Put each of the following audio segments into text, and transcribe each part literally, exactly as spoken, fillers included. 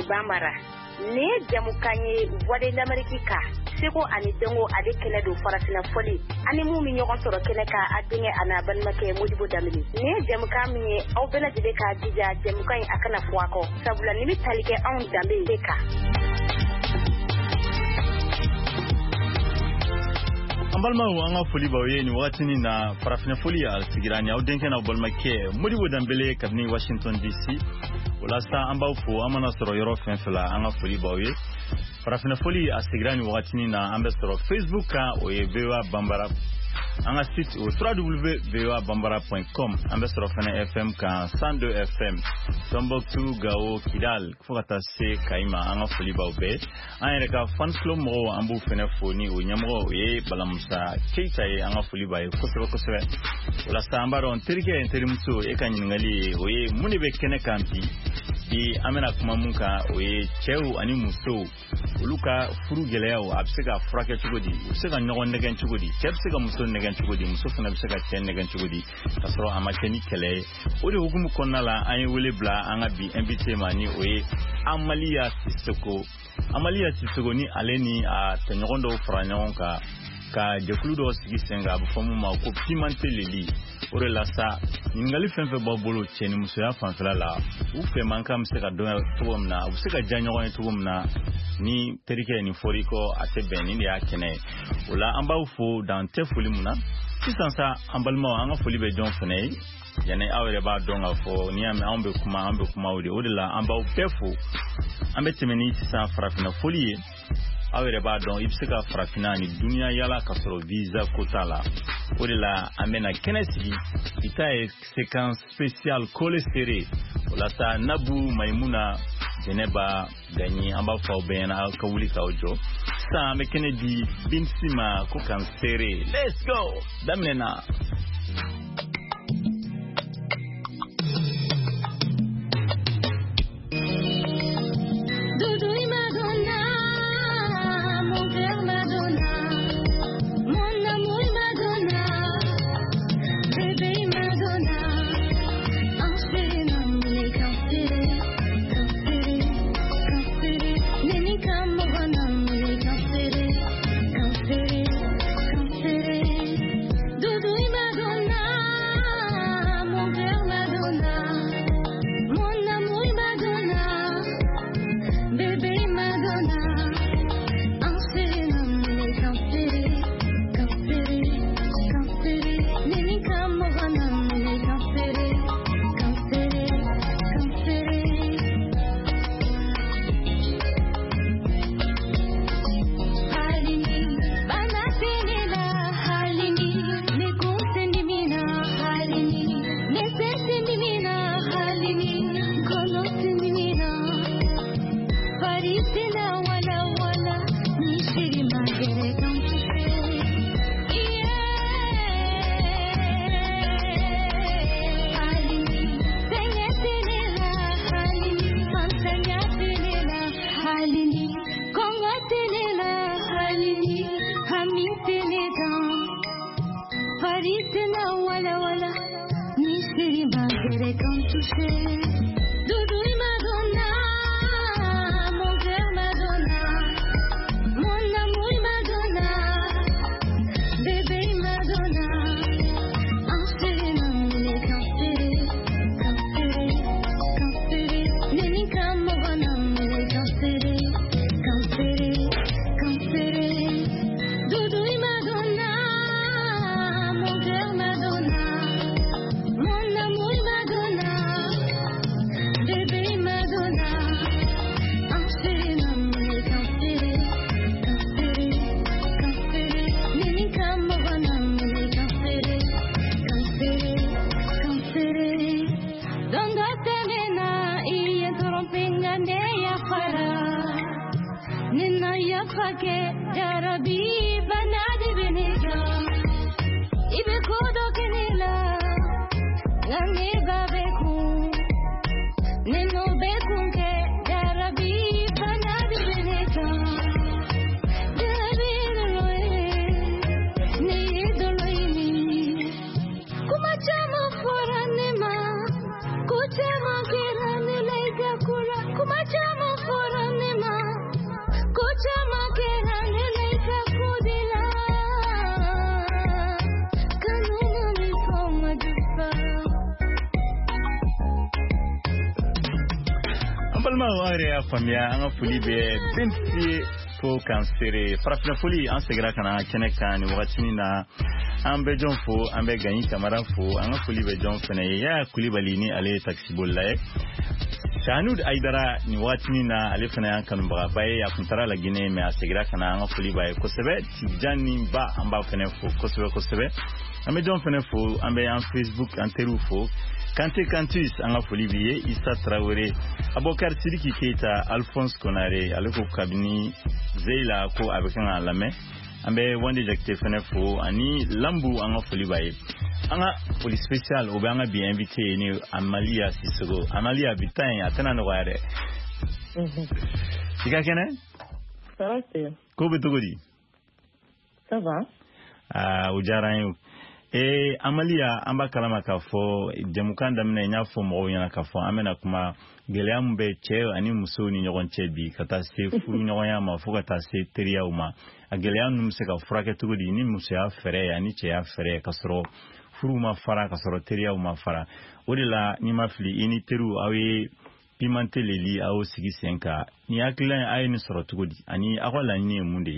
Bambara ne jamukanye voix d'Amérique ka seko ani dengo ade kele do farafina foli ani mu mi ñogon toro kele ka adinge ana banmake Modibo Damini ne jamuka mi aw bela de ka dija jamuka akana fuako sabula nimi talike on dambe ka ambalma wanga foli bawe ni watini na farafina foli al sigirani aw denke na balmake Modibo Dambele kadni Washington D C wala sa ambaw fo amana soro yoro fen fela anga foli bawe farafina foli al sigirani watini na ambassador Facebook ka oye bewa Bambara anga site au w w w point v o a bambara point com ambassador fana F M ka cent deux F M Tombouctou Gao Kidal fokata se kaima anga foli bawe anga ka fan club mo ambu fena foni o nyamro e balamusa keita e anga foli bawe kosoro kosoro wala sambaro on terike interimso e kanyingali o e munibe kene kampi di amena kuma munka o e cheu ani muso uluka furu geleo absega frake chugodi usega nyogon negen chugodi chepsega muso negen chugodi muso fana absega chen negen chugodi kasoro amakeni kele ode hukumu konnala ayi wele bla anga bi invité mani o e amalia sisoko amalia sisoko ni aleni a tenyogondo franyon ka ka jekludo sigi senga bu fomu ma ko pimante leli ore la sa ningali fenfe babolo cheni muso ya fanfela la u fe manka mseka donga tugomna u seka janyo ne tugomna ni terike ni foriko ate beni ni akene wala amba ufo dan te fulimuna sisansa ambalma anga fulibe jon fene yana awere ba donga fo ni ame ambe kuma ambe kuma ode odela amba upefu ambe temeni sisan farafina folie awere ba don ibsika farafina ni dunia yala kasoro visa kotala odela amena kenesi itae séquence spéciale kole serré wala sa nabu maimuna Geneba gagné amba fa obena kawuli kawjo sa me Kennedy binsima ko kan serré let's go damena Kuchama kirani laika kura, kumachama for balma ware ya famia an fuli be binti ko kansere farafina fuli an segira kana kene kan wakati na an be jon fo an be gani kamara fo an fuli be jon fene ya kulibali ni ale taxi bollaye Shanud Aidara ni wakati na ale fene an kan ba baye ya kuntara la gine me asegira kana an fuli baye ko sebe tijani ba an ba fene fo ko sebe ko sebe an be jon fene fo an be an Facebook an teru fo Kante Kantus anga folibiye Issa Traoré Abokar Sidiki Keita Alphonse Konare aleko kabini Zeila ko abekanga lame ambe wande jakte fenefo ani lambu anga folibaye anga police special obe anga bi invité ni Amalia Sissogo Amalia bitan atana no ware mhm Tika kene Ça va c'est Ko betogodi Ça va Ah ujaran Eh Amalia amba kalama kafo jamukanda mne nyafo mo yana kafo amena kuma geleam be che ani muso ni nyogon chebi kata se furu nyogon ya mafuka ta se teria uma ageleam num se ka frake tugudi ni muso ya fere ani che ya fere kasoro furu ma fara kasoro teria uma fara odila ni mafli ini teru awe pimante leli awo sigi senka ni aklan ay ni soro tugudi ani akwala ni munde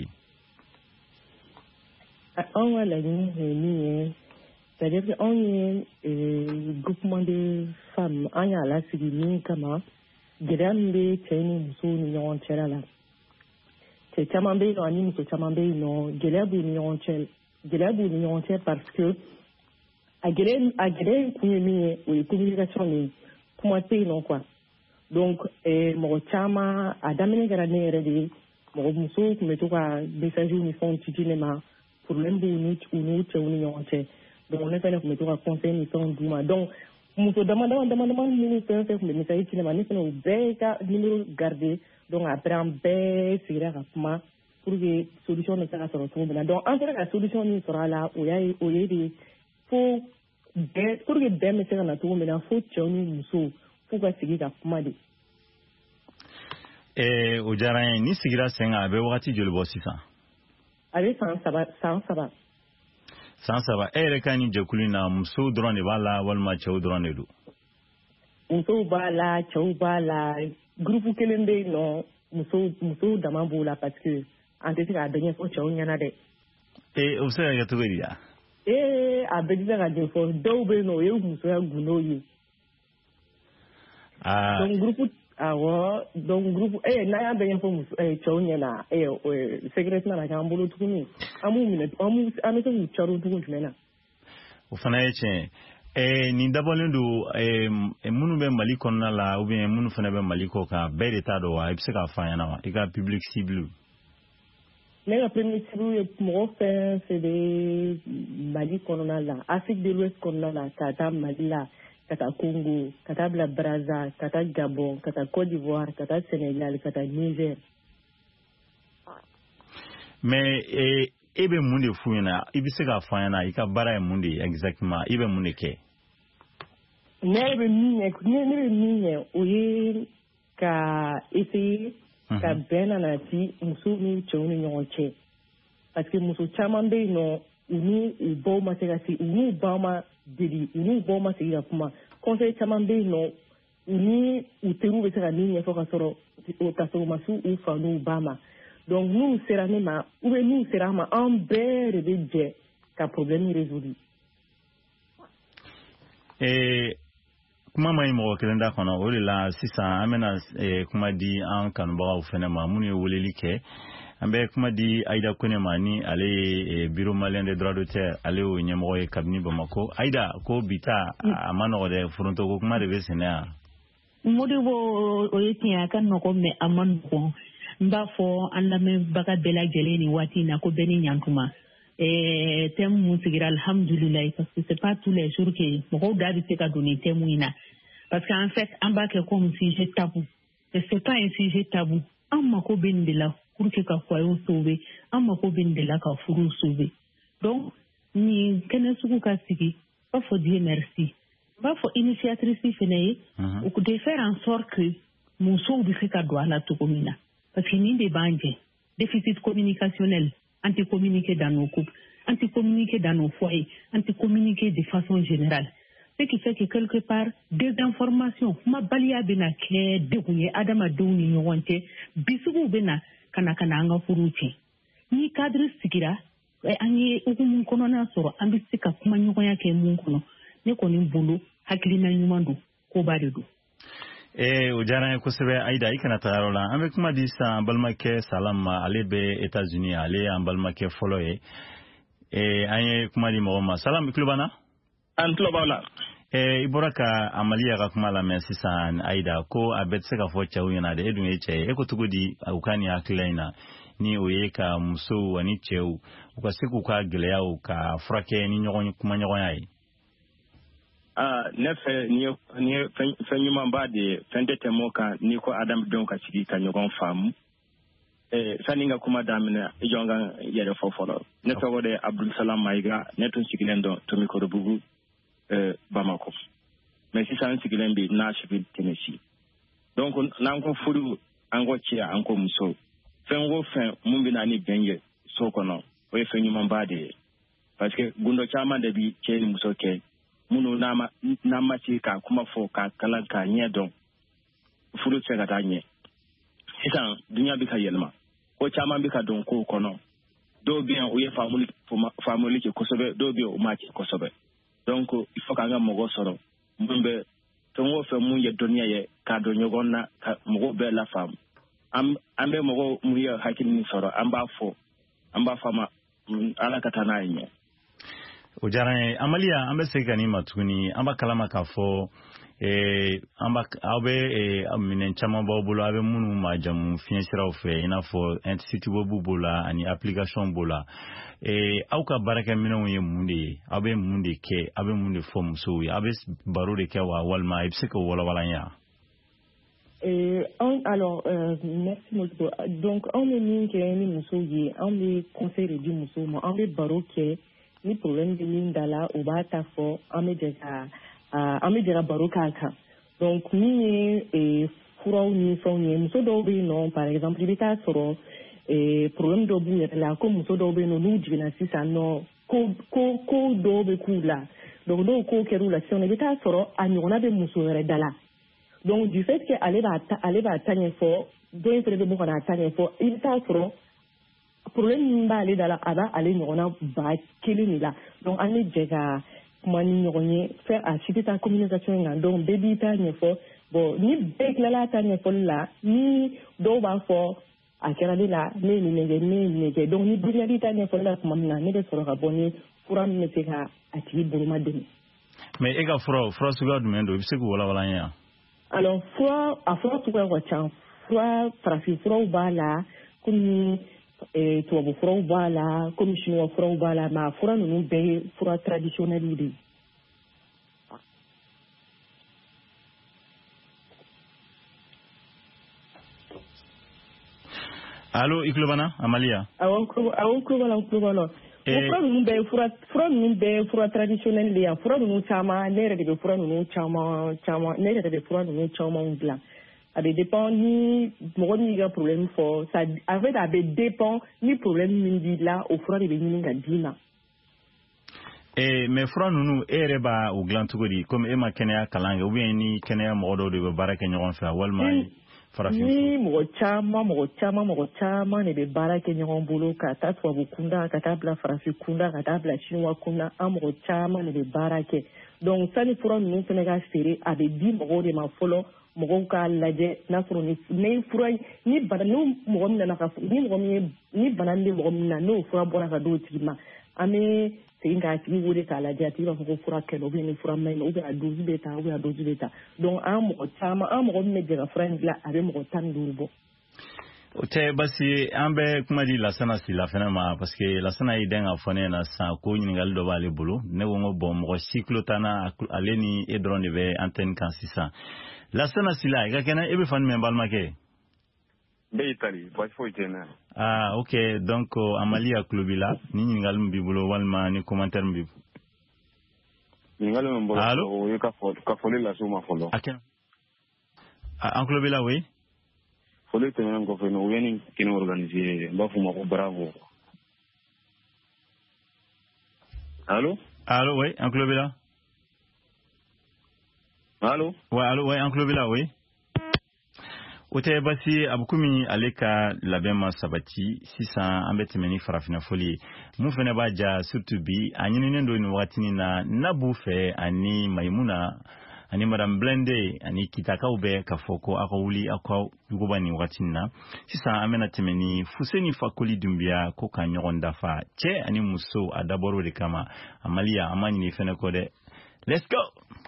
on la ni ni c'est-à-dire qu'on est un groupement de femmes, on y a la civile comme grande chaîne muso ni on tient là. C'est chamambe no ani muso chamambe no gelebu ni on tient, gelebu ni on tient parce que a gelen a gelen kuyemi ou communication ni comment payer non quoi. Donc eh mo chama adamene garane rede mo muso kumeto ka message ni font tutinema problème bu ni unu che uni on tient. Donc on est allé pour mettre un conseil ni son douma donc muso demande demande demande ministère fait pour message qui ne fait au beka numéro garder donc après en bé sira rapidement pour que solution ne sera sur retrouver donc en fait la solution ni sera là où il y a où il y a des faut pour que bé me sera na tout maintenant faut tchoni muso faut que sigi rapidement de eh ujaran ni sigira senga be wakati jolbo sisa avec ça ça va ça ça va San saba ere kani jekulina muso drone bala walma chew drone du muso bala chew bala groupe kelende no muso muso damambula parce que ante ka dernière fois chew nyana de eh observe ya tugeria eh abedisa ka de for dobe no ye muso ya guno yi ah donc groupe awo donc groupe eh na ya dernière fois muso eh chew nyana eh secrétaire na kambulu tukuni amu minute amu ameto mu charo tukun mena ufana yeche eh ni dabolendu eh munu be mali konna la ou bien munu fana be mali ko ka be d'état do wa ibse ka fanya na wa ika public cible mais la première cible mo fait c'est des mali konna la Afrique de l'Ouest konna la kata Mali la kata Congo kata Bla Brazza kata Gabon kata Côte d'Ivoire kata Sénégal kata Niger mais eh ebe munde fuyina ibise ka fanya ika bara munde exactement ibe munde ke nebe minye nebe minye oye ka essayer ka bena na ti muso ni choni nyonche parce que muso chamambe no uni ubo ma se kasi uni ba ma deli uni ubo ma se ira kuma conseil chamambe no uni uteru be se ka minye fo ka soro o ka soro masu u fa no bama. Donc nous serons ma ou nous serons en bête de jet qu'un problème résolu. Et kuma mai mo kelenda kono olila sisa amena eh, kuma di an kan ba ofena ma muni woleli ke ambe kuma di Aida Kone mani ale eh, bureau malien des droits d'auteur ale o nyemo e kabni Bamako Aida ko bita mm. amano de fronto ko kuma de besena modi bo o yetia kan no ko me amon ko mba fo andame baga bela geleni wati na ko beni nyantuma et tem musigira alhamdulillah parce que c'est pas tous les jours que mo dadi se ka donner témoina parce qu'en fait en bas que comme sujet tabou et c'est pas un sujet tabou amma ko ben de la pour que ka foyo sauver amma ko ben de la ka furu sauver donc ni kenesuku ka sigi pas faut dire merci pas faut initiatrice feneye ou de faire en sorte que mon sou bi se ka do ala to komina parce que ni des banques déficit communicationnel anti-communiquer dans nos couples, anti-communiquer dans nos foyers, anti-communiquer de façon générale. ce qui fait que quelque part désinformation kuma baliya bena kɛ degun ye adamadenw ni ɲɔgɔn cɛ bisugiw bena kana kana an ka furu tiɲɛ ni cadre sigira an ye hukumu kɔnɔna sɔrɔ an bɛ se ka kuma ɲɔgɔnya kɛ mun kɔnɔ ne kɔni bolo hakilina ɲuman don koba de don. Eh, o diyara n ye kosɛbɛ Aida i kana taga yɔrɔ la an bɛ kuma di sisan balimakɛ Salam ma ale bɛ États-Unis ale y'an balimakɛ fɔlɔ ye eh, an ye kuma di mɔgɔ ma Salam i tulo b'an na. An tulo b'aw la. Eh, i bɔra ka Amaliya ka kuma lamɛn sisan Aida ko a bɛ se ka fɔ cɛw ɲɛna de e dun ye cɛ ye e ko cogo di u ka nin hakilila in na ni o ye ka musow ani cɛw u ka se k'u ka gɛlɛyaw ka furakɛ ni ɲɔgɔn kuma ɲɔgɔnya ye. Ah, ne fɛ ni ni fɛn ɲuman ba de fɛn tɛ tɛmɛ kan ni ko adamadenw ka sigi ka ɲɔgɔn faamu. Eh, sani ka kuma daminɛ i jɔn kan yɛrɛ fɔ fɔlɔ. Ne tɔgɔ de Abdul Salam Mayiga ne tun sigilen dɔn Tomikorobugu eh, Bamako. Mais sisan sigilen bi Nashville Tennessee. Donc n'an ko furu an ko cɛ an ko muso. Fɛn o fɛn mun bɛ na ni bɛn ye so kɔnɔ o ye fɛn ɲuman ba de ye. Parce que gundo caman de bi cɛ ni muso kɛ. Munu nama nama ci ka kuma fɔ ka kalan ka ɲɛ dɔn furu tɛ ka taa ɲɛ sisan dunya bɛ ka yɛlɛma ko caman bɛ ka dɔn kow kɔnɔ dɔw bɛ yan u ye faamuli faamuli kɛ kosɛbɛ dɔw bɛ yan u ma kɛ kosɛbɛ donc il faut k'an ka mɔgɔ sɔrɔ mun bɛ fɛn o fɛn mun ye dɔnniya ye k'a dɔn ɲɔgɔn na ka mɔgɔw bɛɛ lafaamu an an bɛ mɔgɔw mun ye hakili sɔrɔ an b'a fɔ an b'a fɔ ma ala ka taa n'a ye ɲɛ. O diyara n ye Amaliya an bɛ segin ka n'i ma tuguni an b'a kalama k'a fɔ aw bɛ minɛn caman b'aw bolo aw bɛ minnu majamu fiɲɛ siraw fɛ i n'a fɔ site web b'o la ani application b'o la aw ka baarakɛminɛnw ye mun de ye aw bɛ mun de kɛ aw bɛ mun de fɔ musow ye aw bɛ baro de kɛ wa walima i bɛ se k'o walawala n ye wa. Euh, on, alors, euh, merci beaucoup. Donc, on est mis qui est mis muso ye, on est conseil de muso, on est baro qui ni problème de min dala o b'a ta fɔ an bɛ jɛ ka an bɛ jɛ ka baro k'a kan donc min ye furaw ni fɛnw ye muso dɔw bɛ yen nɔ par exemple i bɛ taa sɔrɔ problème dɔw b'u yɛrɛ la ko muso dɔw bɛ yen nɔ n'u jiginna sisan nɔ ko ko ko dɔw bɛ k'u la donc n'o ko kɛr'u la sisan i bɛ taa sɔrɔ a ɲɔgɔnna bɛ muso wɛrɛ da la donc du fait que ale b'a ta ale b'a ta ɲɛfɔ dɔ in fana bɛ bɔ ka n'a ta ɲɛfɔ i bɛ taa sɔrɔ problème min b'ale da la a b'a ale ɲɔgɔnna ba kelen de la donc an bɛ jɛ ka kuma ni ɲɔgɔn ye fɛ a si tɛ taa communication kan donc bɛɛ b'i ta ɲɛfɔ bon ni bɛɛ tilala ta ɲɛfɔli la ni dɔw b'a fɔ a kɛra ne la ne ye nin nɛgɛ ne ye nin nɛgɛ donc ni bɛɛ b'i ta ɲɛfɔli la tuma min na ne bɛ sɔrɔ ka bɔ ni fura min bɛ se ka a tigi boloma dɛmɛ. mais e ka fura fura suguya jumɛn don i bɛ se k'o walawala n ye wa. alors fura a fura suguya ka ca fura farafin furaw b'a la komi tubabu furaw b'a la komi chinois furaw b'a la mais a fura ninnu bɛɛ ye fura traditionnel de ye. Allo i tulo b'an na Amaliya. awɔ n tulo b'a la n tulo b'a la. fura ninnu bɛɛ ye fura fura ninnu bɛɛ ye fura traditionnel de ye fura ninnu caman ne yɛrɛ de bɛ fura ninnu caman caman ne yɛrɛ de bɛ fura ninnu caman dilan. A bɛ dépend ni mɔgɔ min y'i ka problème fɔ ça en fait a bɛ dépend ni problème min b'i la o fura de bɛ ɲini ka d'i ma. Eh, mais fura ninnu e yɛrɛ b'a o dilan cogo di comme e ma kɛnɛya kalan kɛ ou bien ni kɛnɛya mɔgɔ dɔw de bɛ baara kɛ ɲɔgɔn fɛ walima farafin fura. ni mɔgɔ caman mɔgɔ caman mɔgɔ caman de bɛ baara kɛ ɲɔgɔn bolo ka taa tubabu kunda ka taa bila farafin kunda ka taa bila chinois kunda an mɔgɔ caman de bɛ baara kɛ donc sani fura ninnu fana ka feere a bɛ di mɔgɔw de ma fɔlɔ. Mɔgɔw k'a lajɛ n'a sɔrɔ ni ni fura ni bana n'o mɔgɔ min nana ka ni mɔgɔ min ye ni bana min bɛ mɔgɔ min na n'o fura bɔra ka d'o tigi ma an bɛ segin k'a tigi wele k'a lajɛ a tigi b'a fɔ ko fura kɛlɛ ou bien ni fura maɲi ou bien a dose bɛ ta ou bien a dose bɛ ta donc an mɔgɔ caman an mɔgɔ min bɛ jɛ ka fura in dilan a bɛ mɔgɔ tan ni duuru bɔ. O tɛ basi an bɛ kuma di Lasana Sila fana ma parce que Lasana y'i dɛn ka fɔ ne ɲɛna sisan ko ɲininkali dɔ b'ale bolo ne ko n ko bon mɔgɔ si tulo t'an na ale ni e dɔrɔn de bɛ antenne kan sisan. Lasana Sila i ka kɛnɛ e bɛ fan jumɛn balimakɛ. n bɛ Itali baasi foyi tɛ n na. ah ok donc Amaliya tulo b'i la ni ɲininkali min b'i bolo walima ni commentaire min b'i bolo. ɲininkali min bolo o ye ka foli lase u ma fɔlɔ. a kɛnɛ an tulo b'i la oui. foli tɛmɛnen kɔfɛ u ye nin kɛnɛ organiser n b'a fɔ u ma ko bravo. allo. allo oui an tulo b'i la. Allô? Ouais, allô, ouais, en club là, oui. Ote basi abukumi aleka labema sabati sisan ambeti meni farafina foli mu fene baja surtout bi anyini ndo ni watini na nabu fe ani maimuna ani madam blende ani kitaka ube kafoko akawuli akwa yugobani watini na sisan amena temeni fuseni fakoli dumbia ko kanyogon dafa che ani muso adaboro de kama amalia amani ni fene kode. Let's go.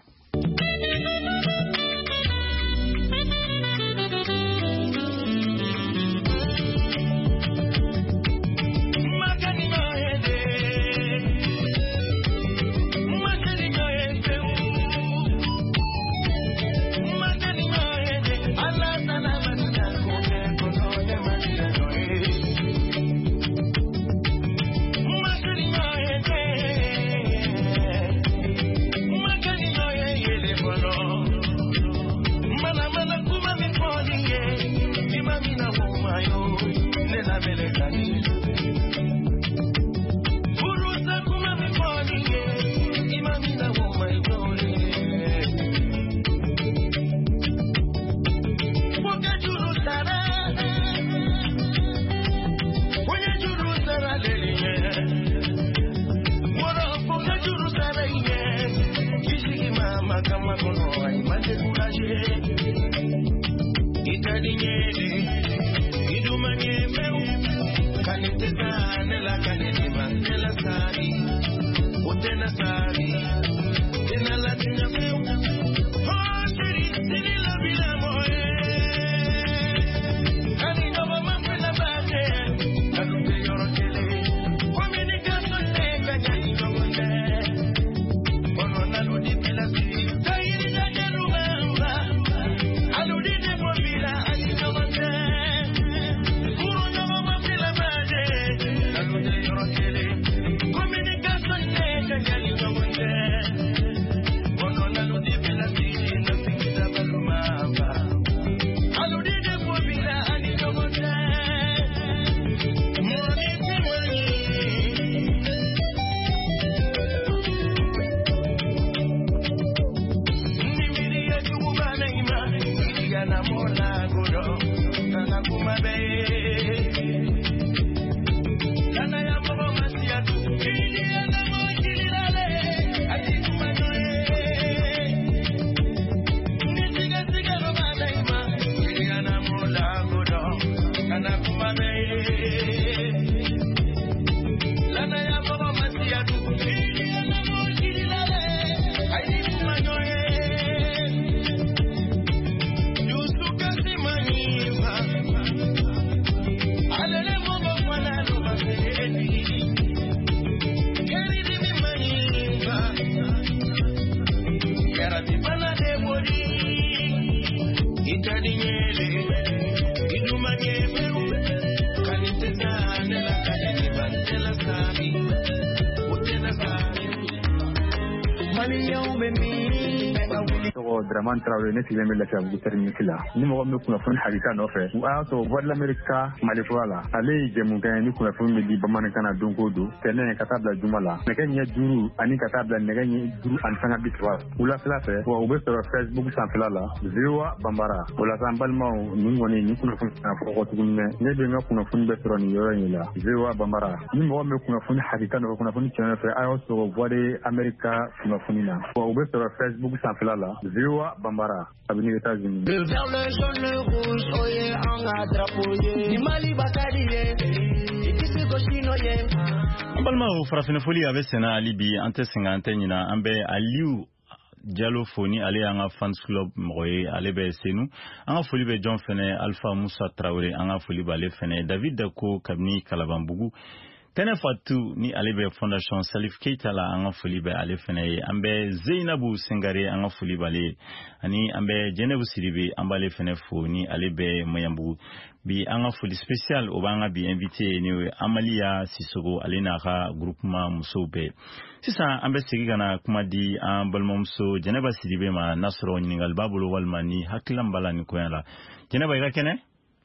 Draman Traoré ne tile mele fa buter mikila ni mo me kuna fon harika no fe wa to voix de l'Amérique malifwala ale jemu kan ni kuna fon me di bamana kana donko do tene katabla jumala ne kan ya duru ani katabla ne kan duru an sanga bitwa ula fla fe wa ube sur Facebook san flala ziwa bambara ula sambal ma ni ngoni ni kuna fon na fo ko tugunne ne be nga kuna fon be sur ni yoro ni la ziwa bambara ni mo me kuna fon harika no kuna fon channel fe ayo to voix de l'Amérique kuna fonina wa ube sur Facebook san flala ziwa bambara abini États-Unis le vert le jaune le rouge oye anga drapoye ni mali bakadiye ikisi goshinoye balma farafina foli avec sena alibi ante cinquante nyina ambe aliu Diallo Foni ale anga fans club moye ale be senu anga foli be John Fene Alpha Moussa Traoré anga foli ba le Fene David Dako Kabni Kalabambugu Tene Fatou ni alebe Fondation Salif Keita la anga foli be ale Fene ambe Zainabu Sengare anga foli bale ani ambe Jenebu Siribe ambale Fene Foni alebe Moyambu bi anga foli spécial obanga bi invité ni Amalia Sissogo alena ka groupement Musobe sisa ambe sigana kuma di an balmomso Jeneba Siribe ma Nasro ningal babulo walmani hakilambala ni koyala Jeneba ira kene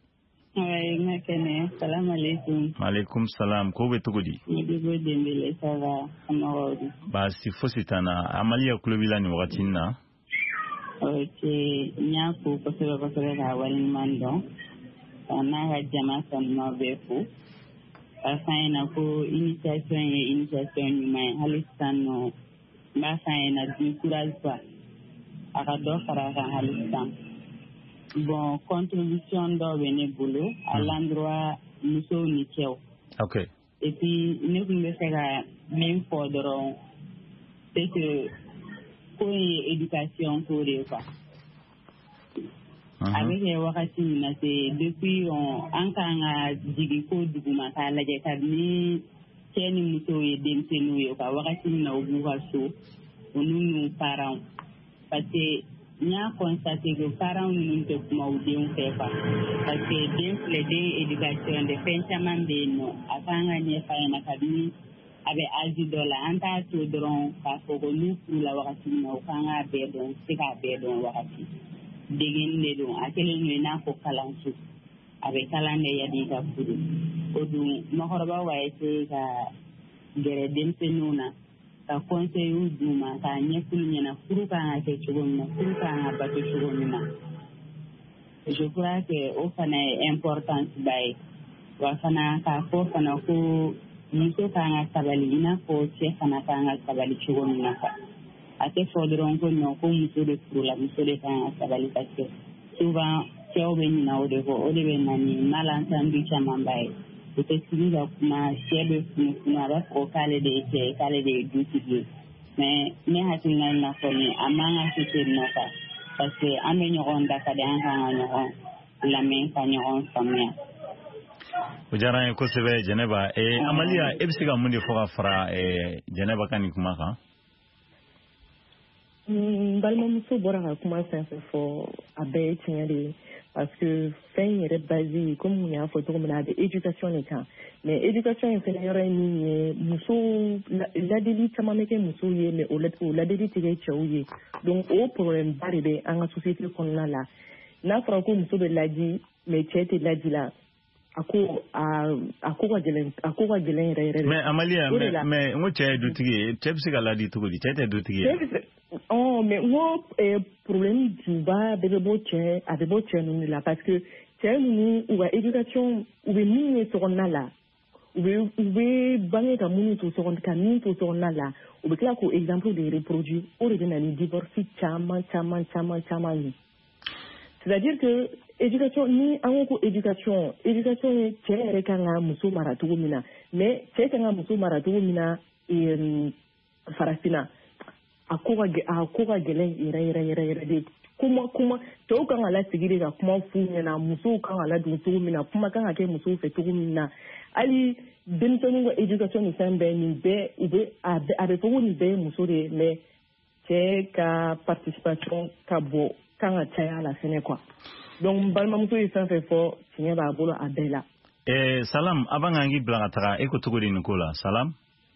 Ouais, ngakene. Salam alaikum. Alaikum salam. Ko be tugudi? Ndigo dembele sava amawodi. Ba si fositana Amalia kulobila ni wakati na. Ok, nyako kosebe kosebe ka waliman don. Na ga jama sanno be fu. Afanya ko initiation ye initiation ni mai halistan no. Ba fanya du courage quoi. Aka do fara kan halistan. Bon, contribution do bene bolo à l'endroit muso ni keo. OK. Et puis nous nous faire même pour doron c'est que pour éducation pour les quoi. Avec les wakati na c'est depuis on ankanga digi ko duguma ka laje kadni keni muso ye demsenu yo ka wakati na obuga so onu parents parce que nya constaté que parents nous te kuma udin fait pas parce que den les éducation de penchaman de no akanga nye fa na kadni abe aji dola anta to dron ka foko nu la wakati na okanga be don sika be don wakati degen ne don akele ne na ko kalansu abe kalande yadi ka fudu odu mahorba waye ka gere den senuna ka conseil duma ka nyekul nyana furuka ake chugonna furuka abate chugonna je crois que au fana importance bay wa fana ka ko fana ko muso ka sabali ina ko che fana ka sabali chugonna ka ate fodron ko no ko muso de furula muso de ka sabali parce que souvent c'est au béni na ode ko ode be nani malentendu chamambay peut-être que nous avons chebe kuna ba ko kale de ke kale de duti mais mais hatina na ko ni amanga site na ka parce que ame nyoron da ka de an kan nyoron la men ka nyoron samia ujara ko sebe Geneva e amalia ebsiga mundi foka fra e Geneva kan kuma ka mm balmo muso bora ka kuma sense fo abe tinyade parce que fin est basé comme on a photo comme la éducation les cas mais éducation inférieure ni muso la deli chama meke muso ye mais au la deli tige chouye donc au problème barbe en société qu'on a là na franco muso de la dit mais tete la dit là ako a ako wa gelen ako wa gelen re re mais amalia mais mais ngo che du tige tepsi la dit to di tete du tige oh mais moi eh, problème du bas bébé boche avec boche nous là parce que c'est nous ou éducation ou ni sur on là ou ou bangé ka muni to sur on ka ni to sur on là ou be là ko exemple de reproduire au lieu de divorce chama chama chama chama c'est-à-dire que éducation ni en ko éducation éducation c'est rekanga muso maratu mina mais c'est kanga muso maratu mina et farafina akoga akoga gelen ira ira ira ira de kuma kuma to kan ala sigire ga kuma funya na muso kan ala dun to mina kuma kan ake muso fe to mina ali den to ngo education ni sembe ni be ube abe to ni be muso de mais c'est ka participation ka bo kan ata ala sene quoi donc balma muso yi san fe fo tinya ba bolo abela eh salam abanga ngi blaga tara e ko to godi nikola salam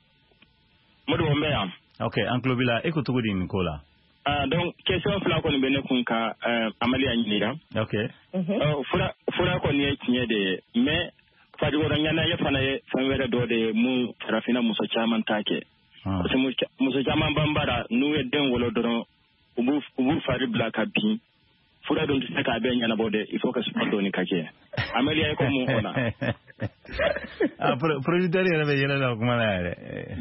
modu ombeya. OK, Anklobila, eko to godi Nicola. Ah donc question fla ko ni bene kun ka amali anyira. OK. Euh fura fura ko ni tinye de mais fadi wora nyana ya fana ye fanwere do de mu tarafina muso chaman take. Parce que muso chaman bambara nu e den wolo doron ubu ubu fari black abi. Fura don tse ka be nyana bode il faut que ce soit doni kake. Amali ay ko mu ona. Ah, producteur yana be yana da kuma na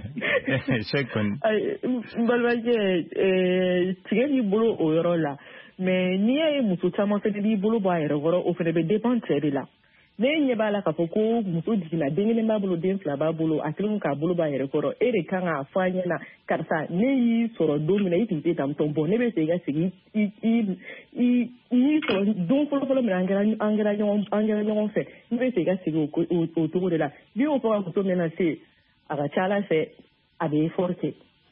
shekon ay balbaje eh tigani bolo o yoro la mais ni ay muso chama fe di bolo ba yoro goro o fe be dépendre la mais nye bala ka foko muso dikina dengene ma bolo den fla ba bolo akilun ka bolo ba yoro goro ere kan afanya na karsa ne yi soro domina yi tinte tam tombo ne be se ga sigi i i i ni so don folo folo me angara angara nyon angara nyon fe ne be se ga sigi o o to de la bi o pa ko to mena se aga chala se abe forte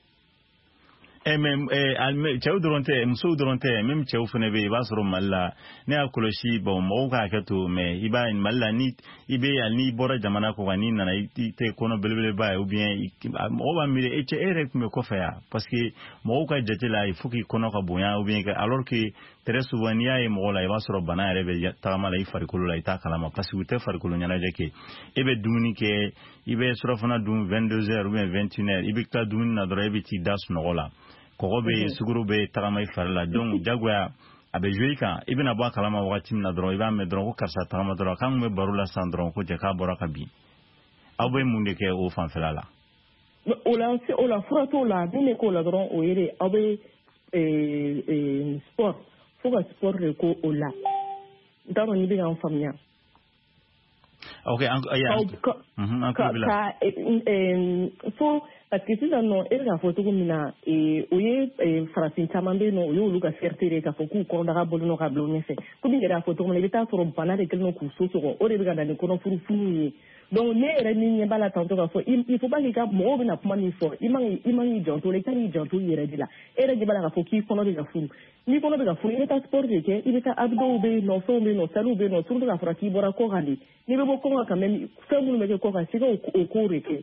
eh même eh alme chau durante muso durante même chau fene be basro malla ne akoloshi bo mo ka kato me iba in malla ni ibe alni bora jamana ko gani na te kono belbele ba ou bien o ba mi e che ere me ko fa parce que mo ka jete la il faut qu'il kono ka boya ou bien alors que très souvent ya e mo la iba soro bana rebe ta mala ifari kulu la ita kala ma parce que te fari kulu nyana jeke ebe dumuni ke ibe soro fana dum vingt-deux heures ou bien vingt et une heures ibe ta dumuni na dro ebe ti das no gola ko be suguru be tagama farla donc jagwa abe joyi kan ibina ba kalama wakati na dron iba me dron ko karsa tagama dron kan me barula sandron ko je ka bora kabi abe munde ke o fan felala o la o la frato la dine ko la dron o yere abe eh eh sport faut que sport ko o la ndaro ni bi en famia. Okay, yeah. Mhm, ka ka eh so parce que si non e ga foto ko mina e oye francine tamambe no yo luka certifié ka foku ko ndaga bolu no ka blonye fe ko bi ga foto ko le bita foro bana de kelno ku so so o re ga dani ko no furu furu donc ne re ni ne bala tanto ka fo il faut pas que ka mo bi na kuma ni fo imang imang jonto le tani jonto yere dila e re di bala ka foki ko no bi ga furu ni ko no bi ga furu ile ta sport ke ile ta abdo be no so be no salu be no surtout ka fraki bora ko gandi ni be bo ko ka même fe mu me ko ka sigo o ko reke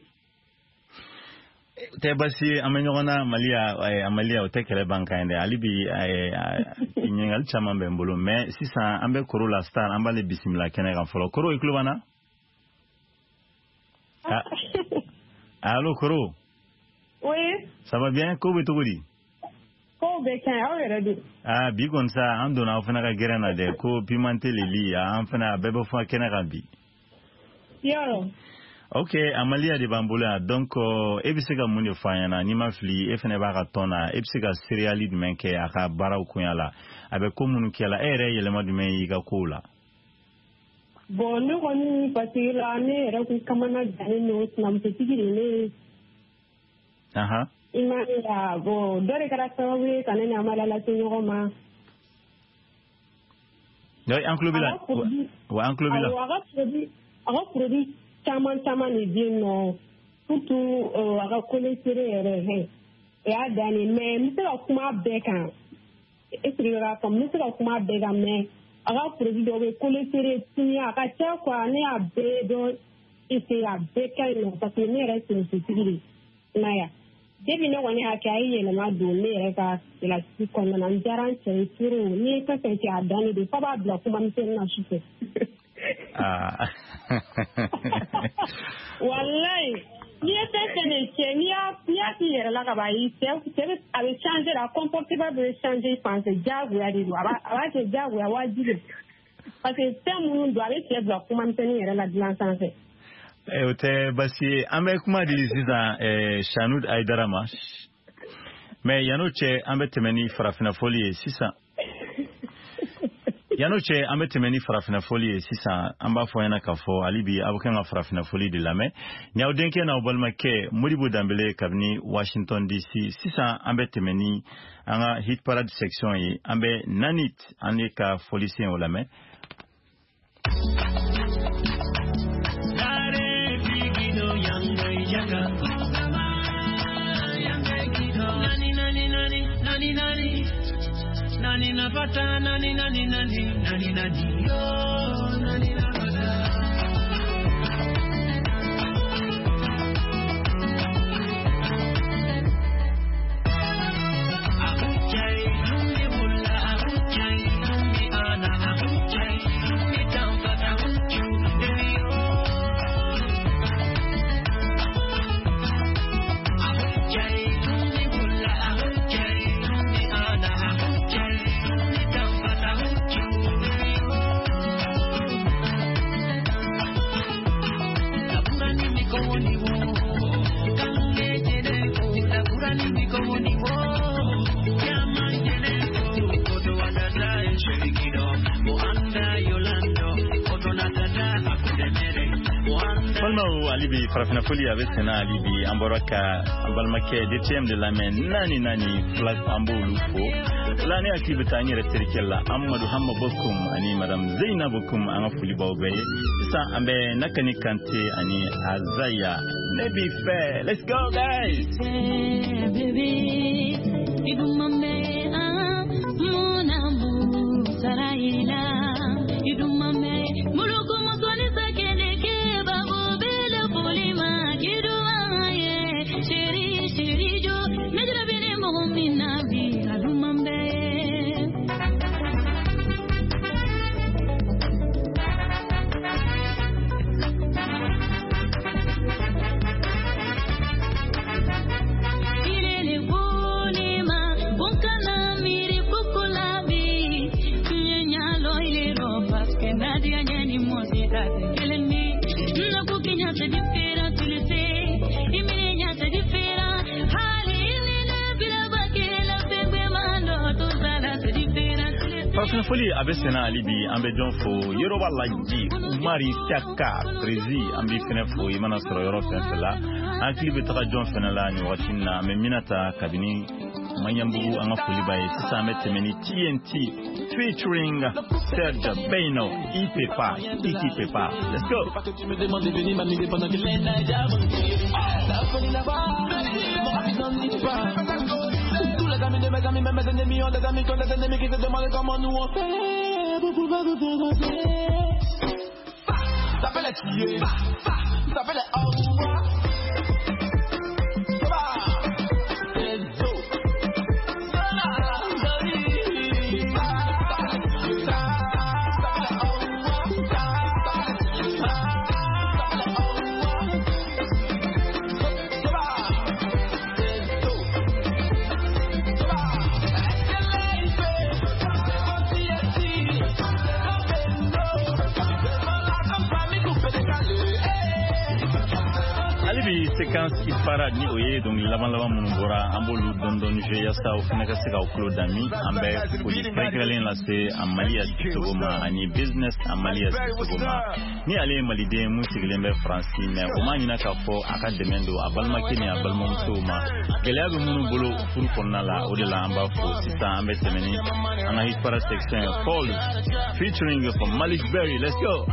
te basi amenyona malia amalia o tekele banka ende alibi inyengal chama mbembolo mais sisa ambe koro la star ambale bisimila kene kan folo koro iklubana ah allo koro oui ça va bien ko be togodi ko be kan awere ah bi kon sa andona ofana ka gerena de ko pimante leli amfana bebe fo kene kan bi yo. Ok, Amalia de Bamboula, donc, ebisega muni fanyana, ni mafli, efene baka tona, ebisega seriali du menke, aka bara ukunyala, abe komunu kiala, ere yelema du men yiga koula. Bon, nous, on est passé l'année, et on kamana gane nous, nam petit guiné. Aha. Ima, bon, dore karasawe, kanene amala la señoroma. Oui, enclubila. Ouais, enclubila. Alors, produit, alors, produit, caman caman ni bien non surtout a ka collecter yɛrɛ hɛ o y'a dannen mais n bɛ se ka kuma bɛɛ kan est ce que ka faamu n bɛ se ka kuma bɛɛ kan mais a ka produit dɔ bɛ collecter tini a ka ca quoi ne y'a bɛɛ dɔn essayer a bɛɛ ka ɲi nɔ parce que ne yɛrɛ sirifitigi de i ma ye depuis ne kɔni y'a kɛ a ye yɛlɛma don ne yɛrɛ ka cɛlasigi kɔnɔna na n diyara n cɛ ye trop n'i ye fɛn fɛn kɛ a dannen de f'a b'a bila kuma misɛnnin na su fɛ. Ah. Wallahi, ni est un ni a ni a qui est là là-bas, il avait changé la comportement de changer, pense diable a dit aba aba que diable a wa dit parce que c'est mon doit aller faire la comment maintenir la dimension fait. Eh ote basi ambe kuma dilisiza eh Shanud Aidarama. Mais yanoche ambe temeni farafina folie sisa. Yanoche ambe temeni farafina folie sisa amba fo yana kafo alibi abukenga farafina folie de lame nyaw denke na obalma ke Modibo Dambélé kabni Washington D C sisa ambe temeni anga hit parade section yi ambe nanit anika folicien o lame Nani na pata nani nani nani nani nani yo nani na pata Abuchai lumbi bulla abuchai lumbi ana abuchai lumbi tamfata abuchu deyo Abuchai lumbi bulla abuchai lumbi ana abuchai Falma alibi farafina folie avec sena alibi amboraka ambalmake D T M de la men nani nani flag ambo lufo lani akibita ni retirikella Amadou Hamma bokum ani madame Zainab bokum anga fuli bawbe sa ambe nakani kante ani Azaya Nebi Fair. Let's go guys baby idumame ah mon amour saraila idumame muluko motoni sakene ke babo bele polima kiduaye shiri shiri jo medra bene mo minabi adumambe ilele bonema Farafina foli abe sena alibi ambe jonfo Yoruba laji Umari Siaka Trezi ambi fenefo imana soro yoro fenfela akli betaka jonfo na la ni watina me minata kabini manyambugu anga foli baye sisa metemeni T N T featuring Serge Beno Ipepa Ipepa. Let's go. Les amis de mes amis, même mes ennemis ont des amis qui ont des ennemis qui se demandent comment nous on fait pour pouvoir nous faire danser. Ça fait les tirer, ça fait les aouah. Séquence Isparad ni oye donc laban laban munubora ambolu dondon je yasta o fenaka sega o klo dami ambe kuli pregrelen la se amalia togoma ani business amalia togoma ni ale malide musigilembe franci mais o manina ka fo akademendo abalma kini abalma musoma gelabe munubolo furu konnala o de la amba fo sita ambe temeni ana Isparad section Paul featuring from Malik Berry. Let's go.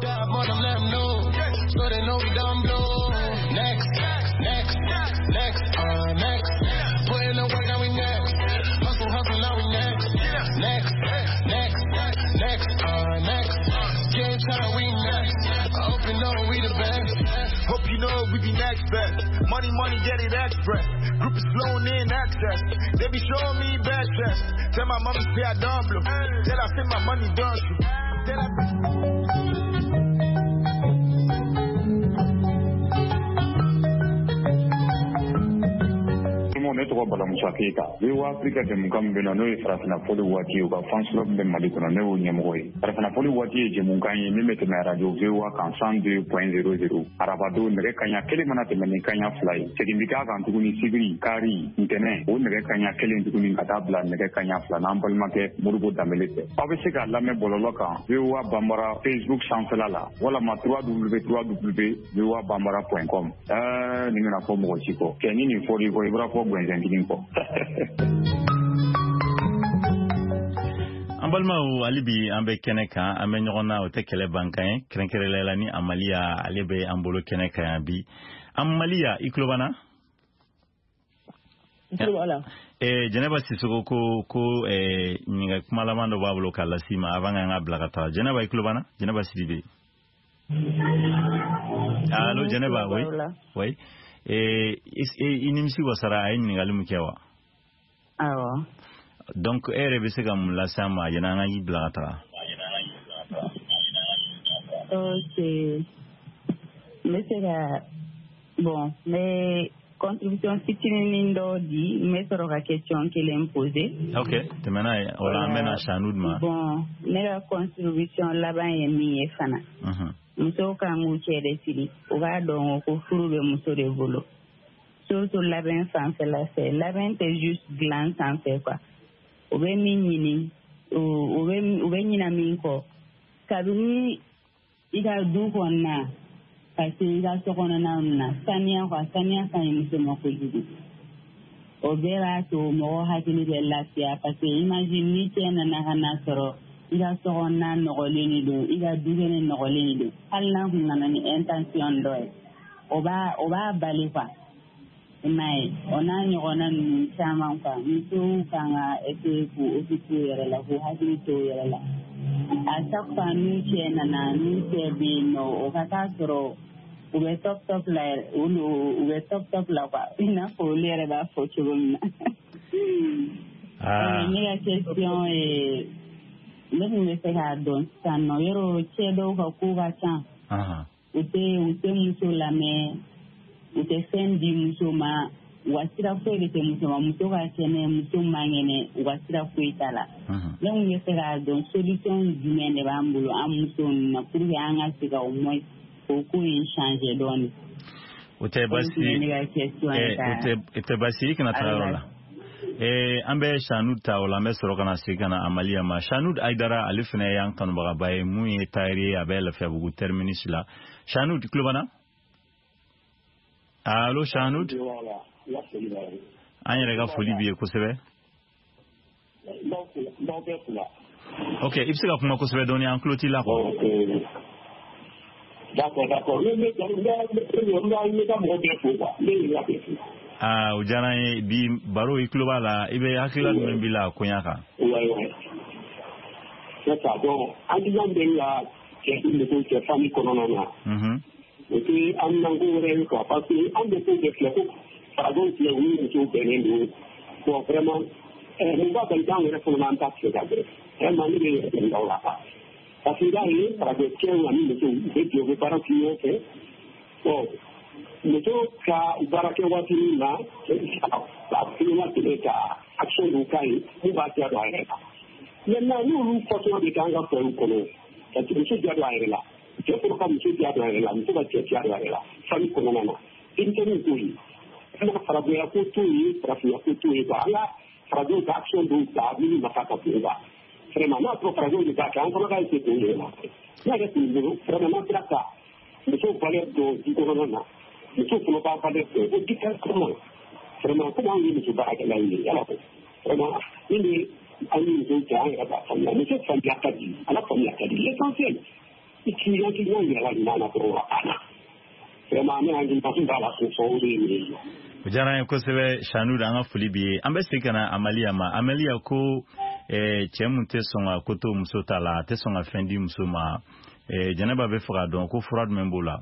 So they know we done blow. Next, next, next, uh, next. Put in the work and we next. Hustle, hustle, now we next. Next, next, next, uh, next. Game time, we next. I hope you know we the best. Hope you know we be next best. Money, money, get it express. Group is flowing in access. They be showing me bad stress. Tell my mommy say I done blow. Tell I say my money done through. Tell I... ne tɔgɔ Balamusa Keyita we wa Afrika jɛmukan min bɛ na n'o ye farafina fɔli waati ye u ka fans club bɛ Mali kɔnɔ ne y'o ɲɛmɔgɔ ye farafina fɔli waati ye jɛmukan ye min bɛ tɛmɛ radio V O A kan cent deux point zéro zéro arabado nɛgɛ kaɲa kelen mana tɛmɛ ni kaɲa fila ye segin bi k'a kan tuguni sibiri kari ntɛnɛn o nɛgɛ kaɲa kelen tuguni ka taa bila nɛgɛ kaɲa fila n'an balimakɛ Modibo Dembele fɛ aw bɛ se k'a lamɛn bɔlɔlɔ kan V O A Banbara Facebook sanfɛla la walama w w w point v o a banbara point com ɛɛ nin bɛna fɔ mɔgɔ si kɔ kɛ ni nin fɔr'i kɔ i b'a fɔ gwɛnsɛntigi kɔ. Ambalma alibi ambe keneka ambe nyona ote kele bankan krenkerela ni amalia alebe ambolo keneka bi amalia iklobana iklobala eh Geneva sisoko ko ko eh ninga kumalamando bablo kala sima avanga nga blakata Geneva iklobana Geneva sidibe Allo Geneva oui oui eh inimsi wasara ay ninga lumkewa awa donc ere bese kam la sama yana nga yiblata okay mais c'est la bon mais contribution fitinin do di mais sur la question qu'elle a posée OK te mena wala mena chanoudma bon mais la contribution là-bas est mi fana mhm muso ka mu chere sili o ga don ko furube muso de volo surtout laben sans faire la c'est laben c'est juste glance sans faire quoi o be minini o be o be nyina min ko kabini ida du konna kasi ida so konna na na sania kwa sania kan muso mako yudu o be ra to mo hakili de latia parce imagine ni tena na hana soro ida so konna no goleni do ida du gene no goleni do alla hunna ni intention do o ba o ba balifa mai ona nyona ni chama kwa mtu kanga ete ku ofisu yere la ku hadi to yere la asakwa ni chena na ni tebi no o kata soro ube top top la ulu ube top top la kwa ina ko lere ba fo chubumna ah ni la question e le me se ga don sano yero chedo ka ku ga chan aha ute ute muso la me ute sendi muso ma wa sira foyi de tɛ muso ma muso ka kɛnɛ muso man kɛnɛ wa sira foyi t'a la ne kun bɛ fɛ k'a dɔn solution jumɛn de b'an bolo an muso ninnu na pour que an ka se ka au moins o ko in changer dɔɔni o tɛ basi o tɛ basi i kana taga yɔrɔ la Eh, an bɛ Shanud ta o la an bɛ sɔrɔ ka na segin ka na Amaliya ma Shanud Aidara ale fana y'an kanubagaba ye mun ye tailleur ye a bɛ Lafiyabugu terminus la Shanud tulo b'an na allo Shanud an yɛrɛ ka foli b'i ye kosɛbɛ ok i bɛ se ka kuma kosɛbɛ dɔɔni an tulo t'i la quoi d'accord d'accord ne ne ne ka mɔgɔ bɛɛ fo quoi ne yɛrɛ bɛɛ fo Ah, o diyara n ye bi baro i tulo b'a la i bɛ hakilila jumɛn b'i la koɲa kan c'est ça donc hakilila bɛ n la cɛ muso cɛ famille kɔnɔna na et puis an n'an ko wɛrɛ ye quoi parce que an bɛ ko de filɛ ko farajɛw filɛ u ni musow bɛnnen don bon vraiment mun b'a bali k'an yɛrɛ fana an ta tigɛ ka gɛrɛ vraiment ne bɛ yɛrɛ o la quoi parce que i b'a ye farajɛcɛw ani musow u bɛ jɛ u bɛ baara kɛ ɲɔgɔn fɛ bon muso ka baarakɛ waati min na a filima tigɛ ka action dɔw k'a ye mun b'a diya don a yɛrɛ la maintenant n'olu fɔtɔn de k'an ka fɛɛrɛw kɔnɔ ka muso diya don a yɛrɛ la cɛ fɔlɔ ka muso diya don a yɛrɛ la muso ka cɛ diya don a yɛrɛ la famille kɔnɔna na denmisɛnninw t'o ye an ka farabonya ko t'o ye farafinya ko t'o ye an ka farajɛw ka action dɔw ta minnu nafa ka bon quoi vraiment n'a sɔrɔ farajɛw de b'a kɛ an fana ka essayer k'o yɛlɛma n'a yɛrɛ tun bolo vraiment n'an sera ka muso valeur dɔn du kɔnɔna na muso fana b'a valeur dɔn o différemment vraiment comme anw ye muso baarakɛla ye yala ko vraiment min bɛ an ni musow cɛ an yɛrɛ b'a faamuya muso faamuya ka di ala faamuya ka di l'essentiel i client client yɛrɛ la ɲuman na dɔrɔn a banna vraiment ne hakilina tun b'a la k'o fɔ o de ye nin ye. O diyara n ye kosɛbɛ Shanud an ka foli b'i ye an bɛ segin ka na Amaliya ma Amaliya ko cɛ mun tɛ sɔn ka ko to muso ta la a tɛ sɔn ka fɛn di muso ma Jɛnɛba bɛ fɛ ka dɔn ko fura jumɛn b'o la.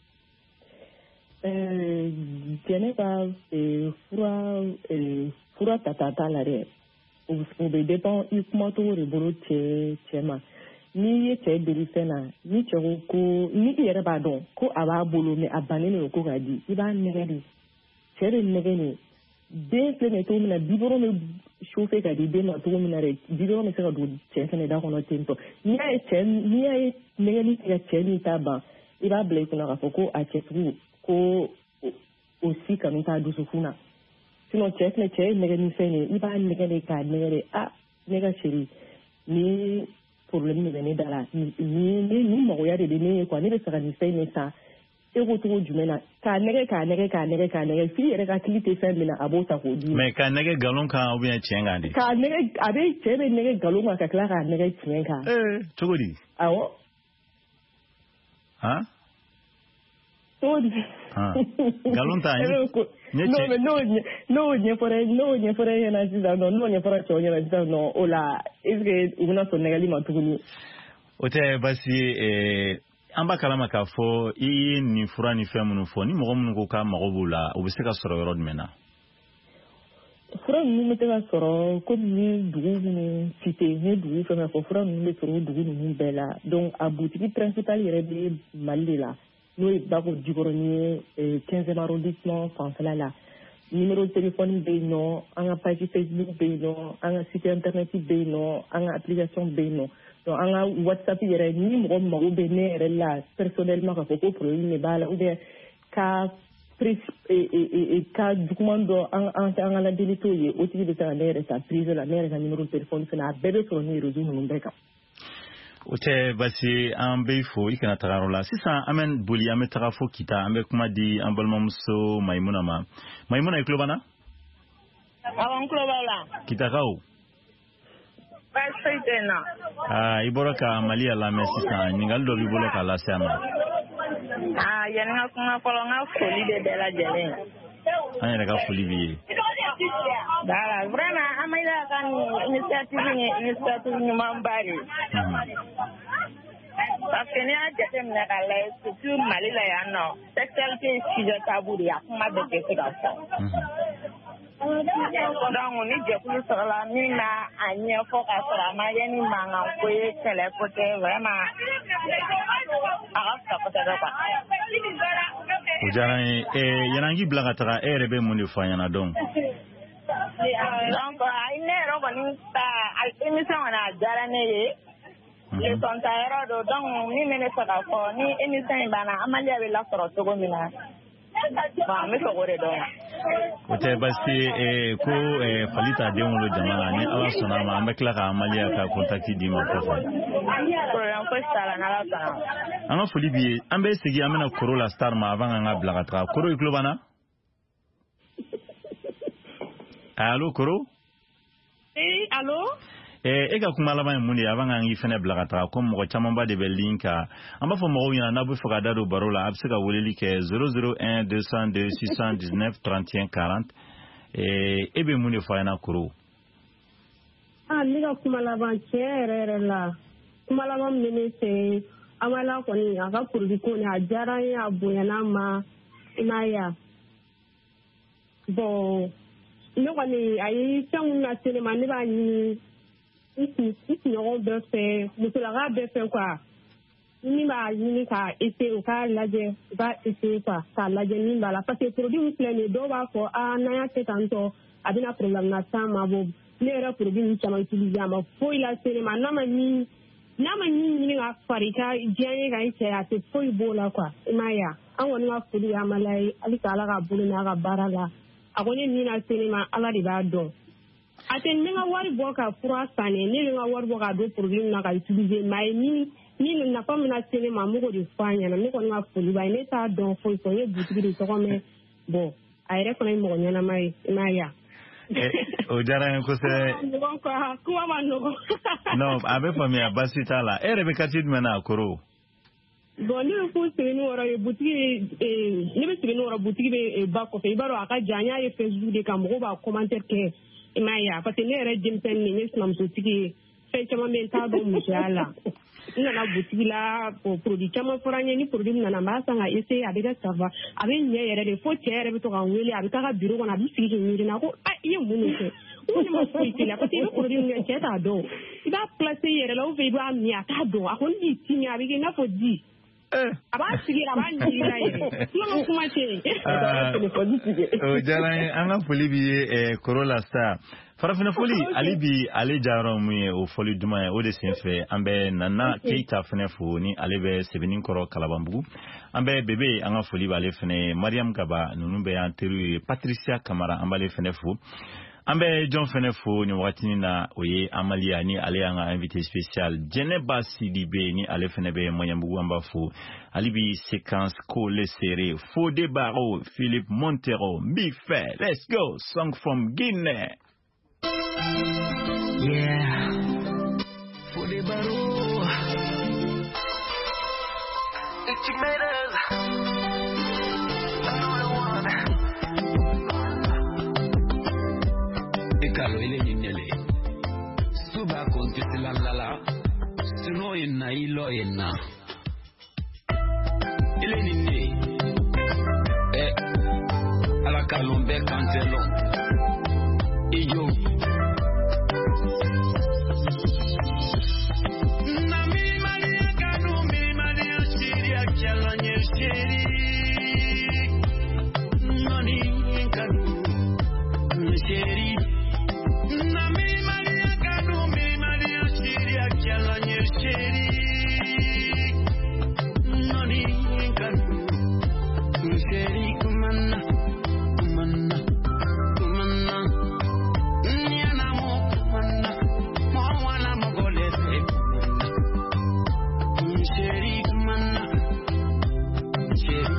Jɛnɛba fura fura tata t'a la dɛ o bɛ dépend i kumacogo de bolo cɛ cɛ ma n'i ye cɛ deli fɛn na ni cɛ ko ko ni i yɛrɛ b'a dɔn ko a b'a bolo mais a bannen don ko k'a di i b'a nɛgɛ de cɛ de nɛgɛ de den filɛ nin ye cogo min na biberon bɛ chauffer ka di den ma cogo min na dɛ biberon bɛ se ka don cɛ fɛnɛ da kɔnɔ ten tɔ n'i y'a ye cɛ n'i y'a ye nɛgɛli tigɛ cɛ min t'a ban i b'a bila i kunna k'a fɔ ko a cɛtigiw ko o si kanu t'a dusukun na sinon cɛ filɛ cɛ ye nɛgɛni fɛn de i b'a nɛgɛ de k'a nɛgɛ de ah ne ka chérie ni problème de bɛ ne da la ni ni ni mɔgɔya de bɛ ne ye quoi ne bɛ fɛ ka nin fɛn in de san e ko cogo jumɛn na k'a nɛgɛ k'a nɛgɛ k'a nɛgɛ k'a nɛgɛ f'i yɛrɛ ka hakili tɛ fɛn min na a b'o ta k'o di. mais k'a nɛgɛ nkalon kan ou bien tiɲɛ kan de. k'a nɛgɛ a bɛ cɛ bɛ nɛgɛ nkalon kan ka tila k'a nɛgɛ tiɲɛ kan. ee cogo di. awɔ. han. cogo di. nkalon ta ye. n'o n'o ɲɛfɔra n'o ɲɛfɔra e ɲɛna sisan nɔ n'o ɲɛfɔra cɛw ɲɛna sisan nɔ o la est ce que u bɛna sɔn nɛgɛli ma tuguni. o tɛ basi ye an b'a kalama k'a fɔ i ye nin fura ni fɛn minnu fɔ ni mɔgɔ minnu ko k'a mago b'u la o bɛ se ka sɔrɔ yɔrɔ jumɛn na. fura ninnu bɛ se ka sɔrɔ komi ni dugu minnu cité ni dugu fɛn fɛn fɔ fura ninnu bɛ sɔrɔ o dugu ninnu bɛɛ la donc a butigi principal yɛrɛ bɛ Mali de la n'o ye Bako Jikɔrɔni ye quinzième arrondissement fanfɛla la numéro de téléphone bɛ yen nɔ an ka page Facebook bɛ yen nɔ an ka site internet bɛ yen nɔ an ka application bɛ yen nɔ donc an ka WhatsApp yɛrɛ ni mɔgɔ mago bɛ ne yɛrɛ la personnellement k'a fɔ ko problème de b'a la ou bien ka ka juguman dɔ an an ka ladeli t'o ye o tigi bɛ se ka ne yɛrɛ ta privé la ne yɛrɛ ka numéro de téléphone fana a bɛɛ bɛ sɔrɔ ni réseau ninnu bɛɛ kan. o tɛ basi an bɛ fo i kana taga yɔrɔ la sisan an bɛ boli an bɛ taga fo Kita an bɛ kuma di an balimamuso Mayimuna ma Mayimuna i tulo b'an na. awɔ n tulo b'aw la. Kitakaw. baasi foyi tɛ n na. aa i bɔra ka Maliya lamɛn sisan ɲininkali dɔ b'i bolo k'a lase a ma. aa yanni n ka kuma fɔlɔ n ka foli bɛ bɛɛ lajɛlen. an yɛrɛ ka foli b'i ye. Voilà, vraiment Amaliya ka nin initiative ye initiative ɲumanba de ye. parce que n'i y'a jateminɛ k'a lajɛ surtout Mali la yan nɔ sexualité ye sujet tabou de ye a kuma bɛɛ tɛ se ka fɔ. donc ni jɛkulu sɔrɔla min b'a a ɲɛfɔ k'a sɔrɔ a ma kɛ ni mankan ko ye kɛlɛ ko tɛ vraiment a ka fisa kosɛbɛ quoi. o Ujara eh yanangi blaga taka eh rebe mundi fanyana don. Donc ay ne ro bani ta al émission na jara ne le sontaero do donc ni mene saka ko ni émission bana amali abe la soro togo mina. Ba me so gore do. Ote basi eh ko eh falita de on lo jamala ni ala sona ma ambekla ka amali aka contacti di ma ko. Program ko sala na la sana. Anga foli bi ambe segi amena Korola Star ma avant nga blaga tra Koro iklo bana. Allô Koro? Eh allô? Eh ega kuma lama mundi avant nga ngi fene blaga tra comme mo chama ba de belinka amba fo mo yana na bu fuka dado barola absega woleli ke zéro zéro un deux zéro deux six un neuf trente et un quarante eh ebe mundi fa yana Koro. Ah liga kuma lama chere la. Kuma lama mene se amala ko ni aga purdi ko ni ajara ya boyana ma imaya. Bon no kwani ayi changu na sinema ni ba ni isi isi no be fe musula ga be fe kwa ni ba ni ka ese o ka laje ba ese kwa ka laje ni ba la parce que produit plein do ba ko a na ya te tanto abina problem na sama bo le era produit ni chama utiliser ma foi la sinema na ma ni na ma ni ni ga farika jianye ga ise ya te foi bola kwa imaya an woni ma fudi amalai alika ala ga bulu na ga barala akoni ni na sinema ala di ba do aten menga wari boka pura sane ni menga wari boka do problem na ka utiliser mai ni ni na pa na sinema mo ko di fanya na me ko na fuli ba ne ta do fo so ye butigi di to me bo ai re ko na mo nyana mai maya o jara ko se no abe fa mi abasi tala ere be katid mena Koro. Bon ni ko se ni wora butigi eh ni be se ni wora butigi be ba ko fe baro aka janya ye Facebook de kam ko ba commentaire ke imaya parce que ne re jimsen ni ni snam so tigi fe chama men ta do musala ina na butigi la po produit chama foranye ni produit na na masa nga ese abega sava abe nye yere de fo tere be to ka wele abi ka biro ko na bi sigi ni na ko a ye munu ke woni mo so itila parce que produit ni che ta do iba placer yere la o ve ba mi ata do a ko ni tinya abi ke na fo di eh aba sigi aba ni ra yere no kuma che o jara anga foli bi e Korola Star farafina foli alibi ale jaro mu o foli duma o de senfe ambe nana keita fenefo ni alebe sebenin koro kalabambu ambe bebe anga foli bale fene Mariam Gaba nunumbe anteru Patricia Kamara ambale fenefo ambe John fenefo ni wakati na oye amalia ni ale anga invité spécial Jeneba Sidibe ni ale fenebe moyambu ambafo alibi séquence collé serré Fodé Baro Philippe Montero Bife let's go song from Guinea. Yeah, Fodé Baro, it's matters. Another one. Ekalo ile nyele. Suba kontesi la la la. Sino ina ilo ina. Ile nini. Eh, ala kalombe kantelo. Iyo. Sheri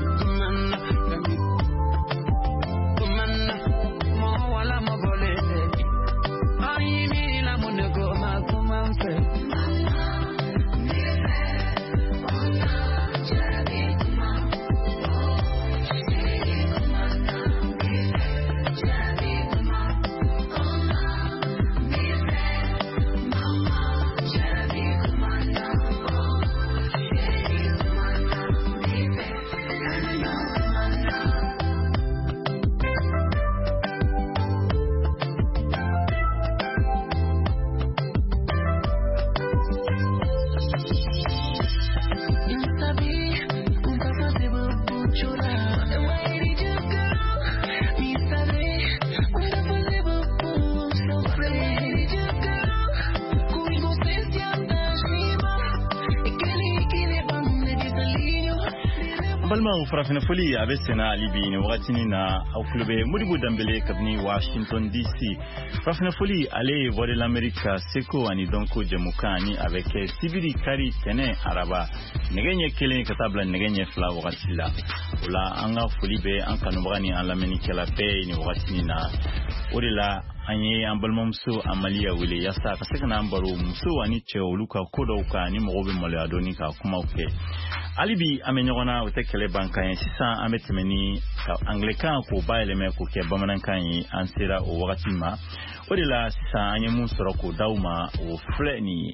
Ambalma farafina foli abe sena alibi ni wakati ni na auklube Modibo Dambele kabni Washington D C. Farafina foli ale voix de l'Amérique seko ani donko jamukani avec Sibiri Kari tene araba negenye kelen katabla negenye fla wakati la ula anga foli be anka nubani an lameni kala be ni wakati ni na odela anye ambalma mso amalia wile yasa kaseka ambaro mso wani che oluka koda uka ni mogobe mole adoni ka kuma uke alibi amenyona utekele banka yen sisa ametemeni ka anglican ko baile me ko ke bamanan kan yi ansera o wakati ma odela sisa anye musoro ko dauma o fleni.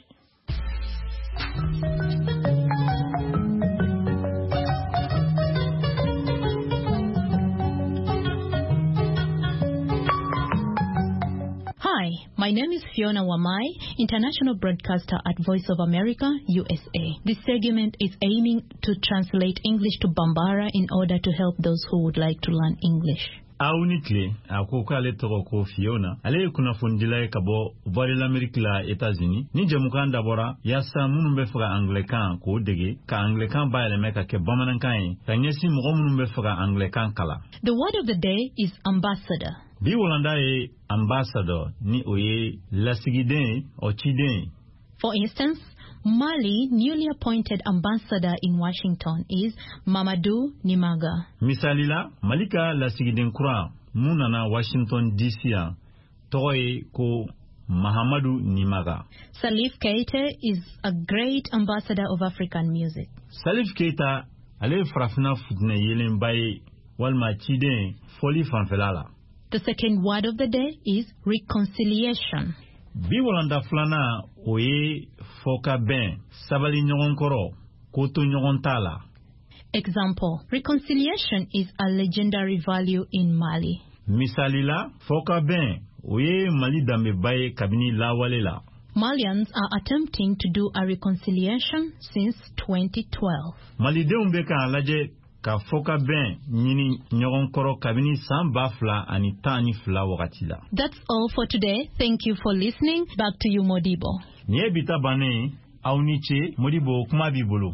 Hi, my name is Fiona Wamai, international broadcaster at Voice of America, U S A. This segment is aiming to translate English to Bambara in order to help those who would like to learn English. Aunitle akoka le toko Fiona ale kuna fundila kabo Voix de l'Amérique la États-Unis ni jamukanda bora yasa munumbe fura anglican ko dege ka anglican ba ele meka ke bamanankan tanyesi mo munumbe fura anglican kala. The word of the day is ambassador. Bi wolanda e ambassador ni oye lasigiden o chiden. For instance, Mali newly appointed ambassador in Washington is Mamadou Nimaga. Misalila Malika lasigiden kura munana Washington D C a toye ko Mahamadou Nimaga. Salif Keita is a great ambassador of African music. Salif Keita ale frafna futne yelen baye walma chiden foli fanfelala. The second word of the day is reconciliation. Bi wolanda flana oye foka ben sabali nyogon koro koto nyogon tala. Example: reconciliation is a legendary value in Mali. Misalila foka ben oye Mali dambe baye kabini lawalela. Malians are attempting to do a reconciliation since twenty twelve. Mali de umbeka alaje ka foka ben nyini nyogon koro kabini samba fla ani tani fla wakati la. That's all for today. Thank you for listening. Back to you, Modibo. Nye bita bane auniche Modibo kuma bibolo.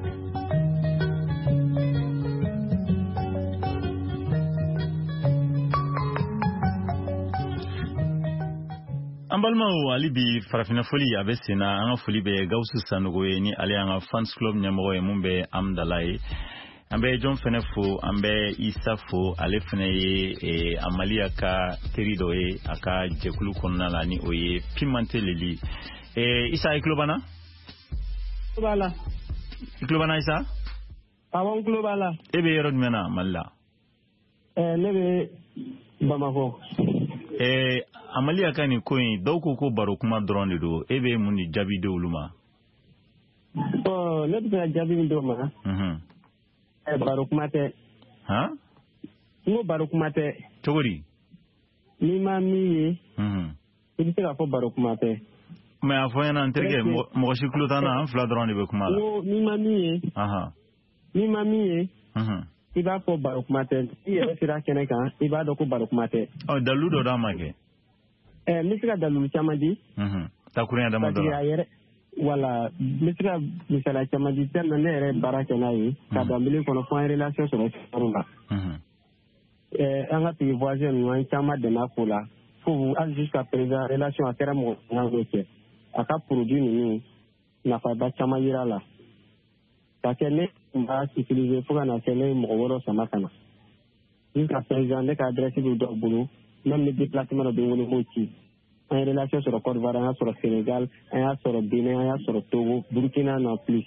Ambalma alibi farafina foli abe sena anga foli be gausu sanogoye ni ale anga fans club nyamogoye mumbe amdalai. Ambe John Fenefo, ambe Isafo, alefene ye e, amalia ka terido e aka jekulu konna la ni oye pimante lili. E, Isa iklobana? Klobala. Iklobana Isa? Awon klobala. Ebe yerod mena malla. Eh nebe Bamako. E amalia ka ni koyi dauko ko baro kuma drone do ebe muni jabi de uluma. Oh, nebe jabi do ma. Mhm. Barukumate. Ha? Ngo barukumate. Chogori. Ni mami. Mhm. Ibi se afo barukumate. Me afo yana anterge mo shiklu tana fla drone be kumala. Ngo ni mami. Aha. Ni mami. Mhm. Iba afo barukumate. Iye sira keneka iba doko barukumate. Oh daludo damake. Eh misika dalu chamadi. Mhm. Takunya damodola. Wala misira misala chamadi tel nere baraka nayi ka dambili kono point relation sur le format eh anga ti voisin no chama de na kula fu an jusqu'à présent relation à terme ngoke aka produit ni na fa ba chama yira la ka kene mba utiliser fu kana kene mo woro sama kana jusqu'à présent de ka adresse du do bulu même le déplacement de ngoni mochi en relation sur le Côte d'Ivoire, sur le Sénégal, sur le Bénin, sur le Togo, Burkina non plus.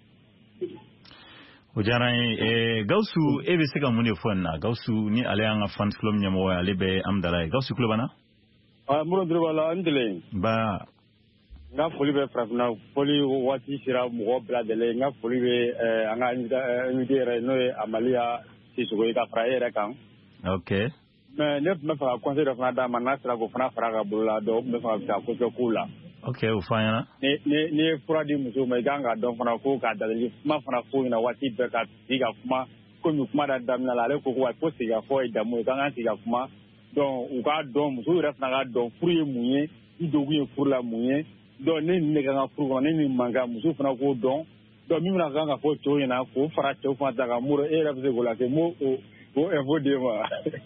Ojarai e gausu ebe sega mune fonna gausu ni ale anga fans club nyamo ale be amdala gausu club ana ah muro dribala andile ba nga foli be frafna foli wati sira mo bladele nga foli be anga invité re no amalia sisugo ita fraere kan okay mais ne me fa conseil de fana mana sira go fana fara bulla do me fa ta ko ko kula okay ufanya ne ne ne fradi muso me ganga don fana ko ka dalili ma fana ko na wati be ka diga kuma ko mi kuma da damna la le ko ko ko siga fo e damu ganga siga kuma don u ka don muso re fana ga don furu munye idogu e furu la munye don ne ne ganga furu ne ni manga muso fana ko don donc min na kan ka fɔ cɛw ɲɛna k'o fara cɛw fana ta kan muro e yɛrɛ bɛ se k'o la kɛ mo o o info d'e ma.